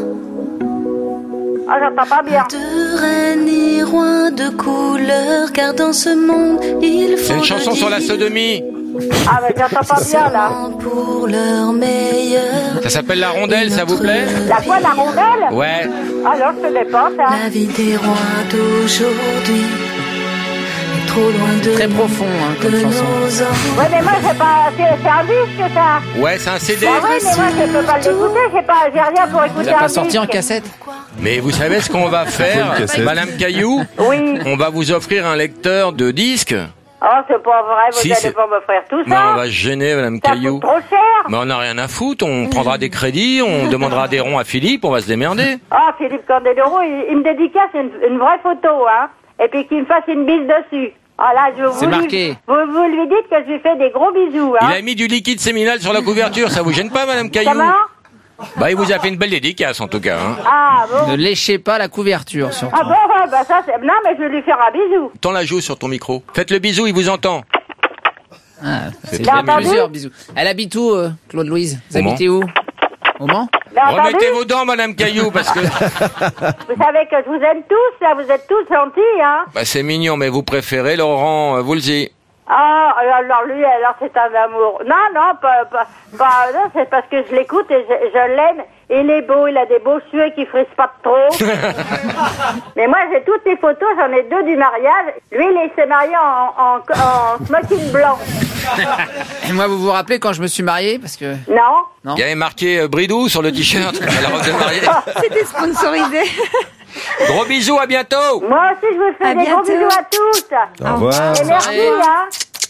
Ah, j'entends pas bien. de reine et roi de couleur, car dans ce monde il faut C'est une chanson sur la sodomie. Ah, mais j'entends pas bien là. pour leur meilleur. Ça s'appelle La Rondelle, ça vous plaît? La quoi, la rondelle? Ouais. Ah non, je connais pas ça. La vie des rois d'aujourd'hui est trop loin de Très profond, hein, de comme chanson. nos enfants. Ouais, mais moi, c'est un disque ça. Ouais, c'est un CD. Bah oui, mais moi, je peux pas l'écouter. J'ai rien pour écouter Il a un pas disque. sorti en cassette? Mais vous savez ce qu'on va faire, Madame Caillou? Oui. On va vous offrir un lecteur de disques. Oh, c'est pas vrai, vous Si, allez c'est- pas m'offrir tout Mais on ça. va se gêner, Madame Ça Caillou. coûte trop cher. Mais on n'a rien à foutre, on prendra des crédits, on demandera des ronds à Philippe, on va se démerder. Ah, Philippe Candeloro, il me dédicace une vraie photo, hein. Et puis qu'il me fasse une bise dessus. Ah là, C'est marqué. Vous lui dites que je lui fais des gros bisous, hein. Il a mis du liquide séminal sur la couverture, ça vous gêne pas, Madame Caillou? Comment? Bah, il vous a fait une belle dédicace, en tout cas. Hein. Ah bon. Ne léchez pas la couverture, surtout. Ah bon, ouais, bah ça, c'est... Non, mais je vais lui faire un bisou. Tends la joue sur ton micro. Faites le bisou, il vous entend. Ah, c'est T'as entendu plusieurs bisous. Elle habite où, Claude Louise? Vous Au Mans. habitez où? Au Mans? T'as entendu? Remettez vos dents, Madame Caillou, parce que... Vous savez que je vous aime tous, là, vous êtes tous gentils, hein. Bah, c'est mignon, mais vous préférez Laurent Voulzy. Ah, alors lui, alors c'est un amour. Non, non, c'est parce que je l'écoute et je l'aime. Il est beau, il a des beaux cheveux qui frisent pas trop. Mais moi, j'ai toutes les photos, j'en ai 2 du mariage. Lui, il s'est marié en smoking blanc. Et moi, vous vous rappelez quand je me suis marié? Parce que... Non. Il y avait marqué Bridou sur le t-shirt à la robe de mariée. C'était sponsorisé. Gros bisous, à bientôt. Moi aussi, je vous fais des gros bisous à tous. Au revoir. Et merci, hein.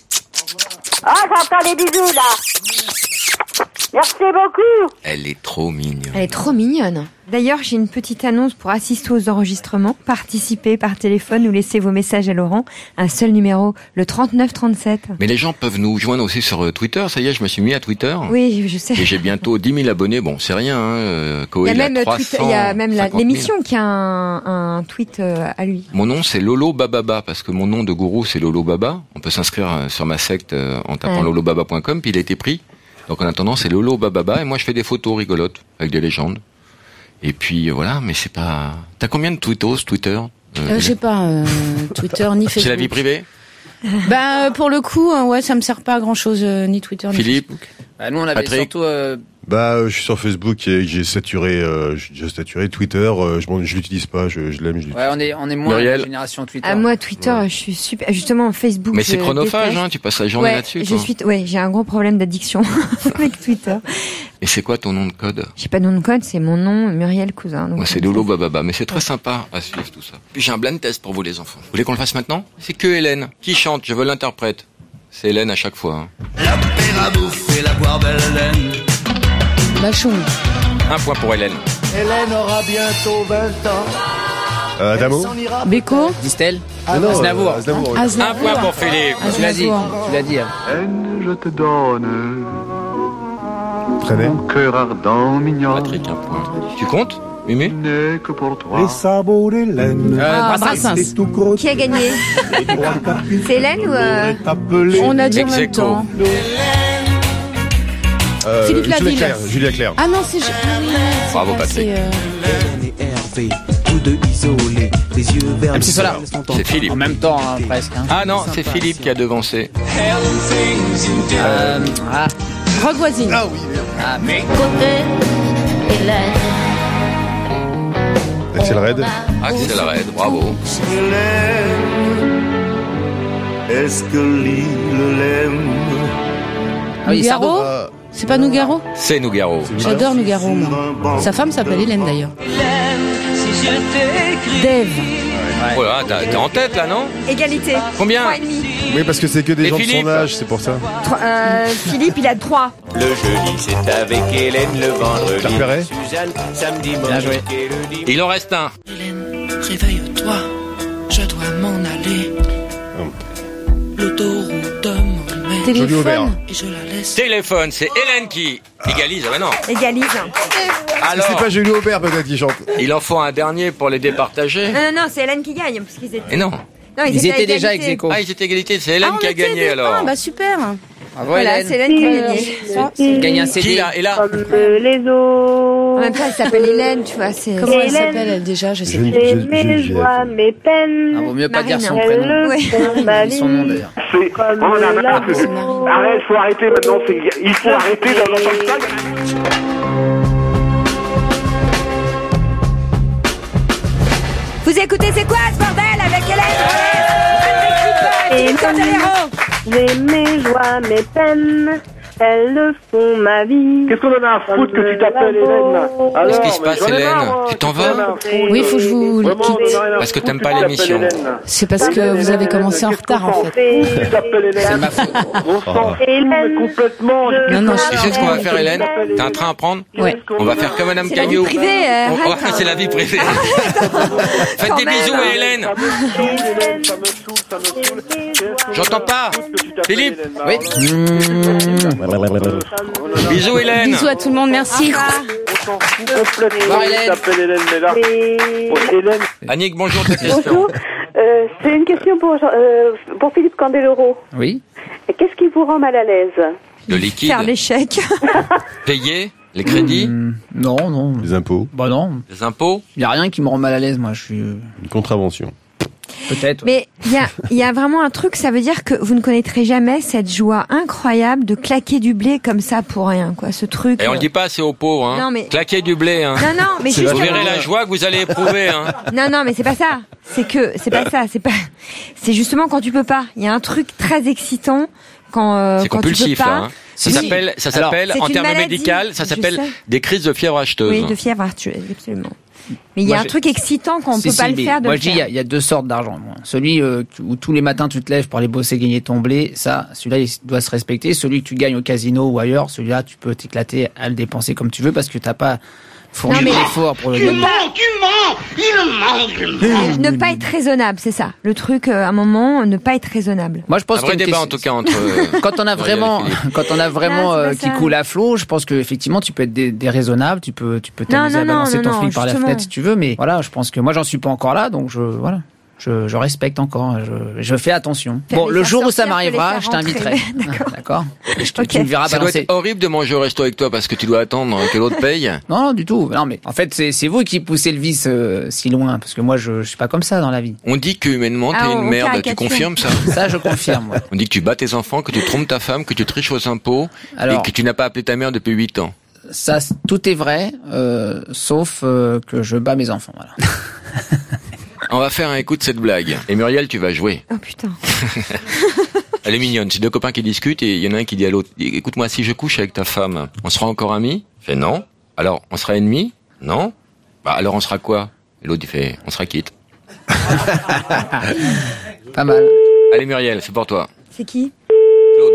Ah, j'entends les bisous, là. Merci beaucoup. Elle est trop mignonne. Elle est trop mignonne. D'ailleurs, j'ai une petite annonce pour assister aux enregistrements. Participez par téléphone ou laissez vos messages à Laurent. Un seul numéro, le 3937. Mais les gens peuvent nous joindre aussi sur Twitter. Ça y est, je me suis mis à Twitter. Oui, je sais. Et j'ai bientôt 10 000 abonnés. Bon, c'est rien. Hein. Koé, Il y a même, 300, il y a même 50 000. l'émission qui a un tweet à lui. Mon nom, c'est Lolo Bababa, parce que mon nom de gourou, c'est Lolo Baba. On peut s'inscrire sur ma secte en tapant lolobaba.com, puis il a été pris. Donc en attendant, c'est Lolo Bababa, et moi je fais des photos rigolotes, avec des légendes. Et puis voilà, mais c'est pas... T'as combien de tweetos, Twitter J'ai pas Twitter ni Facebook. C'est la vie privée? Bah pour le coup, ouais, ça me sert pas à grand chose ni Twitter ni Philippe? Facebook. Bah, nous, on avait Patrick? surtout... Bah, je suis sur Facebook et j'ai saturé Twitter. Je l'utilise pas. Je l'aime. Je Ouais, on est moins Muriel? la génération Twitter. Ah, moi, Twitter, je suis super. Justement, Facebook. Mais c'est je chronophage, déteste. hein, tu passes la journée Ouais, là-dessus. j'ai un gros problème d'addiction avec Twitter. Et c'est quoi ton nom de code? J'ai pas de nom de code, c'est mon nom, Muriel Cousin. Donc Moi, c'est Lolo Bababa, mais c'est très sympa à suivre tout ça. Puis j'ai un blind test pour vous, les enfants. Vous voulez qu'on le fasse maintenant? C'est que Hélène qui chante, je veux l'interprète. C'est Hélène à chaque fois. Hein. La paire à bouffer, la boire belle Hélène. Bachon. Un point pour Hélène. Hélène aura bientôt 20 ans. Adamo? Beko. Distel? Ah non, Aznavour. Aznavour, oui. Un point pour Philippe. Tu l'as dit. Tu l'as dit. Je te donne Traîner. mon cœur ardent, mignon. Patrick, un point. Tu comptes, Mimi? N'est que pour toi. Les sabots d'Hélène. Brassens. Tout gros. Qui a gagné? C'est Hélène ou On a dit en Ex même aequo. temps. Philippe Laville. Julia Claire. Ah non, c'est... Bravo, Patrick. Hélène et Hervé, tous deux isolés, les yeux vers MC Solar. C'est Philippe. En même temps, hein, presque. Hein. Ah non, c'est Philippe qui a devancé. Rock voisine. Ah oui. Axel Red. Axel Red, bravo. Est-ce que l'île l'aime? Ah oui, Sardo. Nougaro. C'est pas Nougaro? C'est Nougaro. J'adore Nougaro, moi. Sa femme s'appelle Hélène, d'ailleurs. Dave. Oh là, t'es en tête là, non? Égalité. Combien? 3,5. Oui, parce que c'est que des Et gens de Philippe? son âge, c'est pour ça. Philippe, il a 3. Le jeudi, c'est avec Hélène, le vendredi. Claire Perret. Suzanne, samedi, Bien joué. Monique et le dimanche. Il en reste un. Hélène, réveille-toi, je dois m'en aller. L'autoroute m'emmène Joli Aubert. Téléphone. et je la laisse. Téléphone, c'est Hélène qui égalise. Ah bah non. Égalise. C'est Alors, pas Julie Aubert peut-être qui chante. il en faut un dernier pour les départager. Non, c'est Hélène qui gagne. Parce qu'ils étaient... Et non. Non, Ils à étaient déjà ex égalité. aequo. Ah, ils étaient égalité. C'est Hélène Ah, on qui a était gagné deux. alors. Ah, bah super. Bravo, Voilà, Hélène. c'est Hélène qui a gagné. Elle gagne un CD. Qui là? Et là? Comme les En eaux. même temps, elle s'appelle Hélène, tu vois. C'est... Comment elle Hélène. s'appelle, elle, déjà? Je sais Je- plus. C'est mes joies, mes Ah, peines. vaut mieux pas dire son Marine. Elles prénom. le font ma Ni son nom vie. d'ailleurs. C'est... Comme On a la marre. Arrête, faut arrêter maintenant. Il faut arrêter d'en entendre ça. Vous écoutez C'est quoi ce bordel avec Hélène Et Philippe Candelero. J'ai mes joies, mes peines. Elles font ma vie. Qu'est-ce qu'on en a à foutre que tu t'appelles Hélène? Qu'est-ce qui se passe, Hélène? Tu t'en vas? Oui, il faut que je vous le quitte. Parce que t'aimes pas l'émission. C'est parce que vous avez commencé en retard, en fait. C'est ma faute. On s'en fout, mais complètement. Non, Tu sais ce qu'on va faire, Hélène? T'as un train à prendre? Ouais. On va faire comme Madame C'est la vie Caillou. privée, C'est la vie privée. Faites des bisous à Hélène. J'entends pas. Philippe? Oui. Bisous, Hélène. Bisous à tout le monde, merci. Complètement. Il s'appelle Hélène, mais là. Hélène. Annick, bonjour, ta question. Bonjour. C'est une question pour Philippe Candeloro. Oui. Qu'est-ce qui vous rend mal à l'aise? Le liquide. Faire l'échec. Payer les crédits. Non. Les impôts. Bah non. Les impôts. Il y a rien qui me rend mal à l'aise, moi. Je suis. Une contravention. Peut-être. Ouais. Mais il y a vraiment un truc, ça veut dire que vous ne connaîtrez jamais cette joie incroyable de claquer du blé comme ça pour rien, quoi. Ce truc. Et on le dit pas assez aux pauvres, hein. Non, mais... Claquer du blé, hein. Non, mais vous verrez la joie que vous allez éprouver, hein. Non, mais c'est pas ça. C'est pas ça. C'est justement quand tu peux pas. Il y a un truc très excitant quand. C'est quand compulsif, tu peux pas. là. Hein. Ça s'appelle, Alors, en termes médicaux, ça s'appelle des crises de fièvre acheteuse. Oui, de fièvre acheteuse, absolument. Mais il y a un truc excitant quand on peut pas le faire. Moi, je dis, il y a deux sortes d'argent. Celui où tous les matins tu te lèves pour aller bosser, gagner ton blé, celui-là, il doit se respecter. Celui que tu gagnes au casino ou ailleurs, celui-là, tu peux t'éclater à le dépenser comme tu veux parce que t'as pas fourni l'effort pour le gagner. Ne pas être raisonnable, c'est ça. Le truc, à un moment, ne pas être raisonnable. Moi, je pense un vrai débat en tout cas entre. quand on a vraiment qui coule à flot, je pense que effectivement, tu peux être déraisonnable, tu peux t'amuser à balancer ton fric par la fenêtre si tu veux, mais voilà, je pense que moi, j'en suis pas encore là, donc je respecte encore, je fais attention. Bon, le jour où ça m'arrivera, je t'inviterai. D'accord. Tu me verras ça balancer. doit être horrible de manger au resto avec toi parce que tu dois attendre que l'autre paye. Non, du tout. Non, mais en fait, c'est vous qui poussez le vice si loin, parce que moi, je suis pas comme ça dans la vie. On dit que humainement, t'es une merde. Tu confirmes ça? Ça, je confirme. Ouais. On dit que tu bats tes enfants, que tu trompes ta femme, que tu triches aux impôts, et que tu n'as pas appelé ta mère depuis 8 ans. Ça, tout est vrai, sauf que je bats mes enfants. Voilà. On va faire un écoute de cette blague. Et Muriel, tu vas jouer. Oh putain. Elle est mignonne. C'est deux copains qui discutent et il y en a un qui dit à l'autre, écoute-moi, si je couche avec ta femme, on sera encore amis? Il fait non. Alors, on sera ennemis? Non. Bah, alors on sera quoi? Et l'autre, il fait, on sera quitte. Pas mal. Allez Muriel, c'est pour toi. C'est qui? Claude.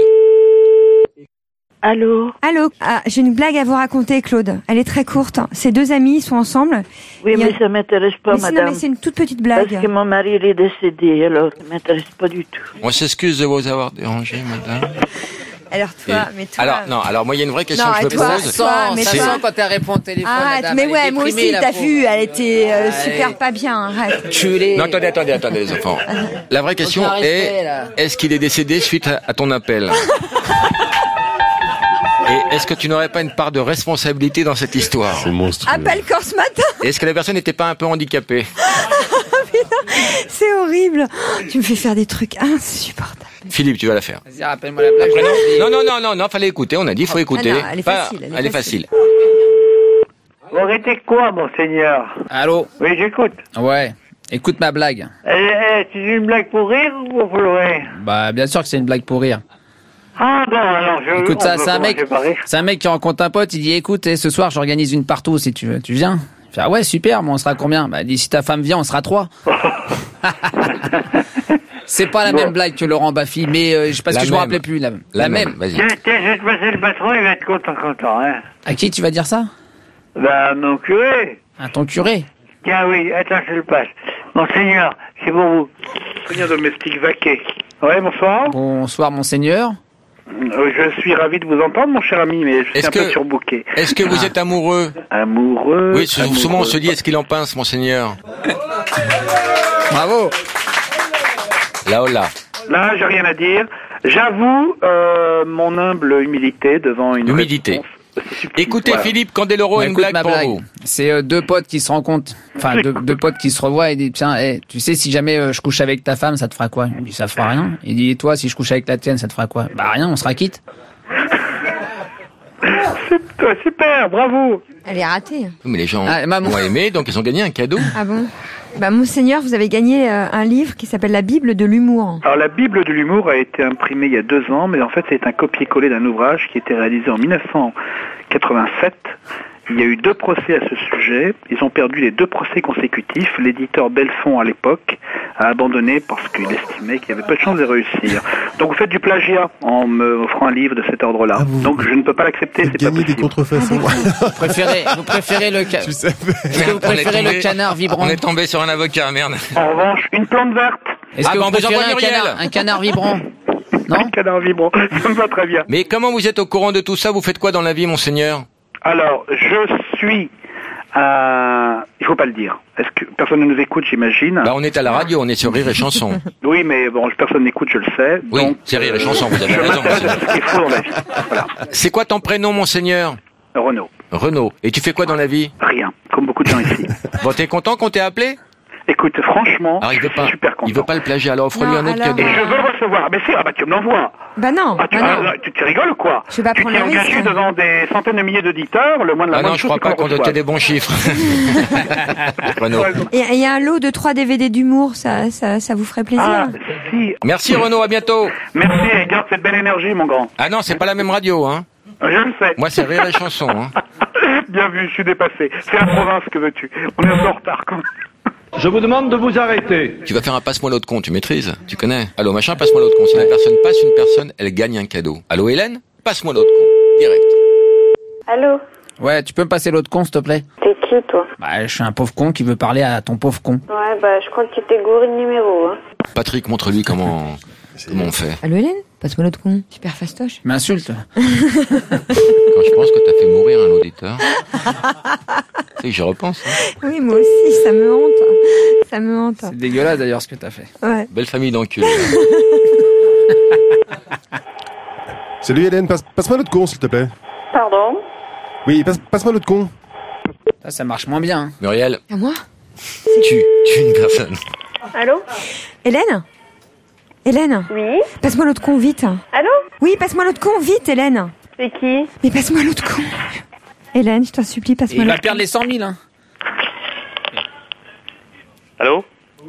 Allô? Ah, j'ai une blague à vous raconter, Claude. Elle est très courte. Ces deux amis sont ensemble. Oui, mais ça m'intéresse pas, madame. Non, mais c'est une toute petite blague. Parce que mon mari, il est décédé, alors ça m'intéresse pas du tout. On s'excuse de vous avoir dérangé, madame. Alors toi, Alors moi il y a une vraie question que je me pose. Ça quand elle répond au téléphone. Arrête, madame, mais ouais, moi aussi, t'as vu, elle était super pas bien. Arrête. Non, attendez les enfants. La vraie question est, est-ce qu'il est décédé suite à ton appel? Et est-ce que tu n'aurais pas une part de responsabilité dans cette histoire? C'est monstrueux. Appelle quand ce matin? Est-ce que la personne n'était pas un peu handicapée? C'est horrible. Tu me fais faire des trucs insupportables. Philippe, tu vas la faire. Vas-y, rappelle-moi la blague. Non, fallait écouter, on a dit, faut écouter. Non, elle est facile. Elle est facile. Vous arrêtez quoi, monseigneur? Allô? Oui, j'écoute. Ouais. Écoute ma blague. C'est une blague pour rire ou pour pleurer? Bah, bien sûr que c'est une blague pour rire. Ah bon, alors Écoute ça, c'est un mec qui rencontre un pote, il dit écoute, ce soir j'organise une partout si tu veux, tu viens? Il fait ah ouais super, mais on sera combien? Bah il dit si ta femme vient, on sera 3. C'est pas la même blague que Laurent Baffy, mais parce que je me rappelais plus la même. Vas-y. Tiens, je vais te passer le patron, il va être content, hein. À qui tu vas dire ça? Bah mon curé. À ton curé? Tiens oui, attends, je le passe. Monseigneur, c'est pour vous. Seigneur domestique Vaquet. Ouais, bonsoir. Bonsoir monseigneur. Je suis ravi de vous entendre, mon cher ami, mais je suis un peu surbooké. Est-ce que vous êtes amoureux? Amoureux? Oui, souvent on se dit, est-ce qu'il en pince, monseigneur? Bravo. Là, Là, j'ai rien à dire. J'avoue mon humble humilité devant une réponse. Écoutez, voilà. Philippe Candeloro a une blague pour vous. C'est deux potes qui se rencontrent, enfin deux potes qui se revoient et disent tiens, tu sais si jamais je couche avec ta femme, ça te fera quoi? Il dit ça fera rien. Il dit et toi si je couche avec la tienne, ça te fera quoi? Bah rien, on sera quitte. Super, bravo. Elle est ratée. Mais les gens ont aimé, donc ils ont gagné un cadeau. Ah bon? Monseigneur, vous avez gagné un livre qui s'appelle La Bible de l'humour. Alors la Bible de l'humour a été imprimée il y a 2 ans, mais en fait c'est un copier-coller d'un ouvrage qui a été réalisé en 1987. Il y a eu 2 procès à ce sujet. Ils ont perdu les 2 procès consécutifs. L'éditeur Belfond, à l'époque, a abandonné parce qu'il estimait qu'il y avait peu de chances de réussir. Donc vous faites du plagiat en me offrant un livre de cet ordre-là. Donc je ne peux pas l'accepter, c'est pas possible. Des contrefaçons. Vous préférez le canard vibrant? On est tombé sur un avocat, merde. En revanche, une plante verte. Est-ce que vous préférez un canard vibrant? Non? Un canard vibrant, ça me va très bien. Mais comment vous êtes au courant de tout ça? Vous faites quoi dans la vie, monseigneur? Alors, je suis... il faut pas le dire. Est-ce que personne ne nous écoute, j'imagine? On est à la radio, on est sur Rire et Chanson. Oui, mais bon, personne n'écoute, je le sais. Oui, donc, c'est Rire et Chanson, vous avez je raison. m'attelle à ce qui est faux dans la vie. Voilà. C'est quoi ton prénom, monseigneur? Renaud. Renaud. Et tu fais quoi dans la vie? Rien, comme beaucoup de gens ici. Bon, t'es content qu'on t'ait appelé? Écoute, franchement, je suis super content. Il veut pas le plagier, alors offre-lui un autre cadeau. Et je veux le recevoir. Mais tu me l'envoies. Non. Tu rigoles ou quoi? Je vais pas prendre le risque. Tu t'es engagé devant des centaines de milliers d'auditeurs, le moins de la moindre je crois pas qu'on doit des bons chiffres. Renaud. Et il y a un lot de 3 DVD d'humour, ça vous ferait plaisir? Si. Merci Renaud, à bientôt. Merci, et garde cette belle énergie, mon grand. Ah non, c'est pas la même radio, hein. Je le sais. Moi, c'est Rire et Chanson, hein. Bien vu, je suis dépassé. C'est la province, que veux-tu? On est un peu en retard, quand même. Je vous demande de vous arrêter. Tu vas faire un passe-moi l'autre con, tu maîtrises? Tu connais? Allô, machin, passe-moi l'autre con. Si la personne passe une personne, elle gagne un cadeau. Allô, Hélène? Passe-moi l'autre con. Direct. Allô? Ouais, tu peux me passer l'autre con, s'il te plaît? T'es qui, toi? Je suis un pauvre con qui veut parler à ton pauvre con. Ouais, je crois que tu t'es gouré de numéro, hein. Patrick, montre-lui comment on fait. Allô, Hélène? Passe-moi l'autre con. Super fastoche. M'insulte. Quand je pense que t'as fait mourir un auditeur. Tu sais que j'y repense, hein. Oui, moi aussi, ça me hante. C'est dégueulasse, d'ailleurs, ce que t'as fait. Ouais. Belle famille d'enculés. Salut Hélène, passe-moi l'autre con, s'il te plaît. Pardon? Oui, passe-moi l'autre con. Ça marche moins bien. Muriel. À moi? Tu es une personne. Allô? Hélène? Oui? Passe-moi l'autre con, vite. Allô? Oui, passe-moi l'autre con, vite, Hélène. C'est qui? Mais passe-moi l'autre con. Hélène, je t'en supplie, passe-moi l'autre con. Il va perdre les 100 000, hein. Allô?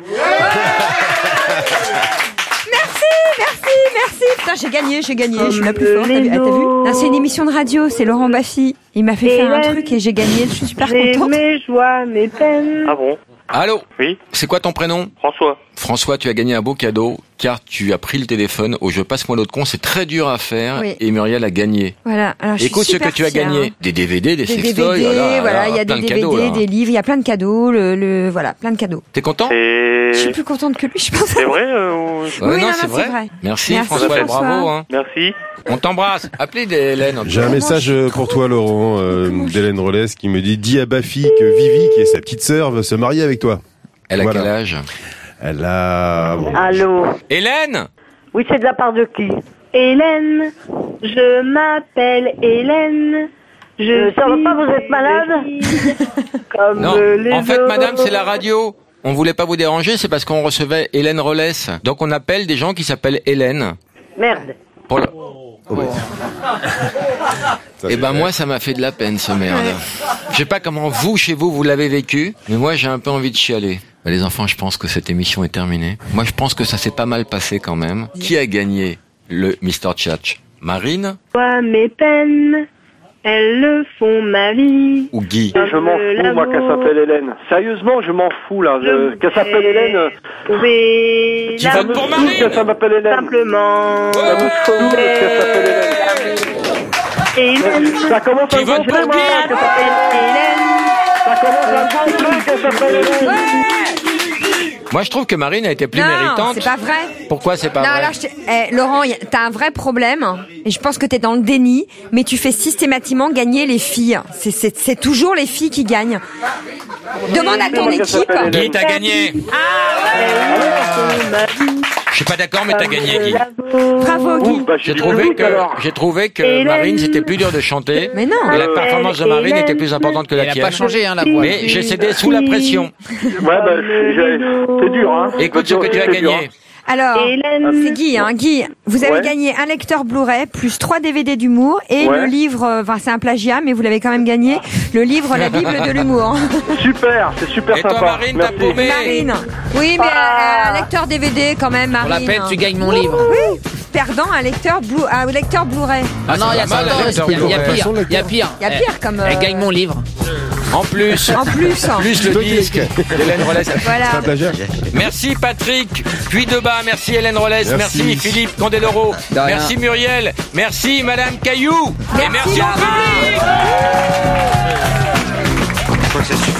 Merci. Putain, j'ai gagné. Je suis la plus forte. T'as vu? Non, c'est une émission de radio, c'est Laurent Baffy. Il m'a fait faire un truc et j'ai gagné. Je suis super contente. Mes joies, mes peines. Ah bon? Allô? Oui? C'est quoi ton prénom? François. François, tu as gagné un beau cadeau, car tu as pris le téléphone au jeu Passe-moi l'autre con. C'est très dur à faire, oui. Et Muriel a gagné. Voilà. Alors, écoute ce que tu as gagné. Des DVD, des sextoys, voilà, il y a des DVD, des livres, il y a plein de cadeaux, voilà, plein de cadeaux. T'es content? Je suis plus contente que lui, je pense. C'est vrai Oui, non, c'est vrai. Merci François, bravo, hein. Merci. On t'embrasse. Appelez Hélène. J'ai un message pour toi, Laurent, d'Hélène Rollès, qui me dit: dis à Baffy que Vivi, qui est sa petite sœur, veut se marier avec toi. Elle a quel âge? Elle a... Allô? Hélène? Oui, c'est de la part de qui? Hélène, je m'appelle Hélène. Ça va pas, vous êtes malade? Comme non, en fait, madame, c'est la radio. On voulait pas vous déranger, c'est parce qu'on recevait Hélène Rollès. Donc on appelle des gens qui s'appellent Hélène. Merde. Pour le... Et moi, ça m'a fait de la peine, ce merde. Je sais pas comment chez vous l'avez vécu, mais moi, j'ai un peu envie de chialer. Les enfants, je pense que cette émission est terminée. Moi, je pense que ça s'est pas mal passé quand même. Qui a gagné le Mr. Tchatch? Marine? Mes peines, elles le font ma vie. Ou Guy? Je m'en fous, moi, qu'elle s'appelle Hélène. Sérieusement, je m'en fous, là. Qu'elle s'appelle Hélène. Oui. Tu votes pour Marine? Que ça m'appelle Hélène. Simplement. Ça me fout qu'elle s'appelle Hélène. Hélène. Ça commence à me gonfler, moi, qu'elle s'appelle Hélène. Ça commence à me gonfler, qu'elle s'appelle Hélène. Moi, je trouve que Marine a été plus méritante. C'est pas vrai. Pourquoi c'est pas vrai? Alors, Laurent, t'as un vrai problème, et je pense que t'es dans le déni, mais tu fais systématiquement gagner les filles. C'est toujours les filles qui gagnent. Demande à ton équipe. Guy, t'as gagné. Je suis pas d'accord, mais t'as gagné, Guy. Bravo, Guy. J'ai trouvé que Marine, c'était plus dur de chanter. Mais non. Et la performance de Marine était plus importante que la tienne. Elle a pas changé, hein, la voix. Mais j'ai cédé sous la pression. Ouais, c'est dur, hein. Écoute ce que tu as gagné. Alors, Et Hélène- c'est Guy, Guy, vous avez Ouais. gagné un lecteur Blu-ray plus 3 DVD d'humour et Ouais. le livre, enfin c'est un plagiat, mais vous l'avez quand même gagné, le livre La Bible de l'humour. Super, c'est super Et toi, sympa. Marine, t'as Merci. paumé. Marine. Oui, mais un lecteur DVD quand même, Pour Marine. la peine, tu gagnes mon livre. Oui. Perdant un lecteur Blu-ray. Ah non, il y a pas mal, ça, un lecteur il y a Blu-ray. pire. Il y a pire. Il y a pire comme. Elle gagne mon livre. En plus. En plus. Plus le disque d'Hélène Rollès. Voilà. C'est un plagiat. Merci Patrick Puydeba, merci Hélène Rollès, merci, Merci. Philippe Candeloro, De rien. merci Muriel, merci Madame Caillou, et Merci, merci au Laurent. public. Je crois que ça suffit.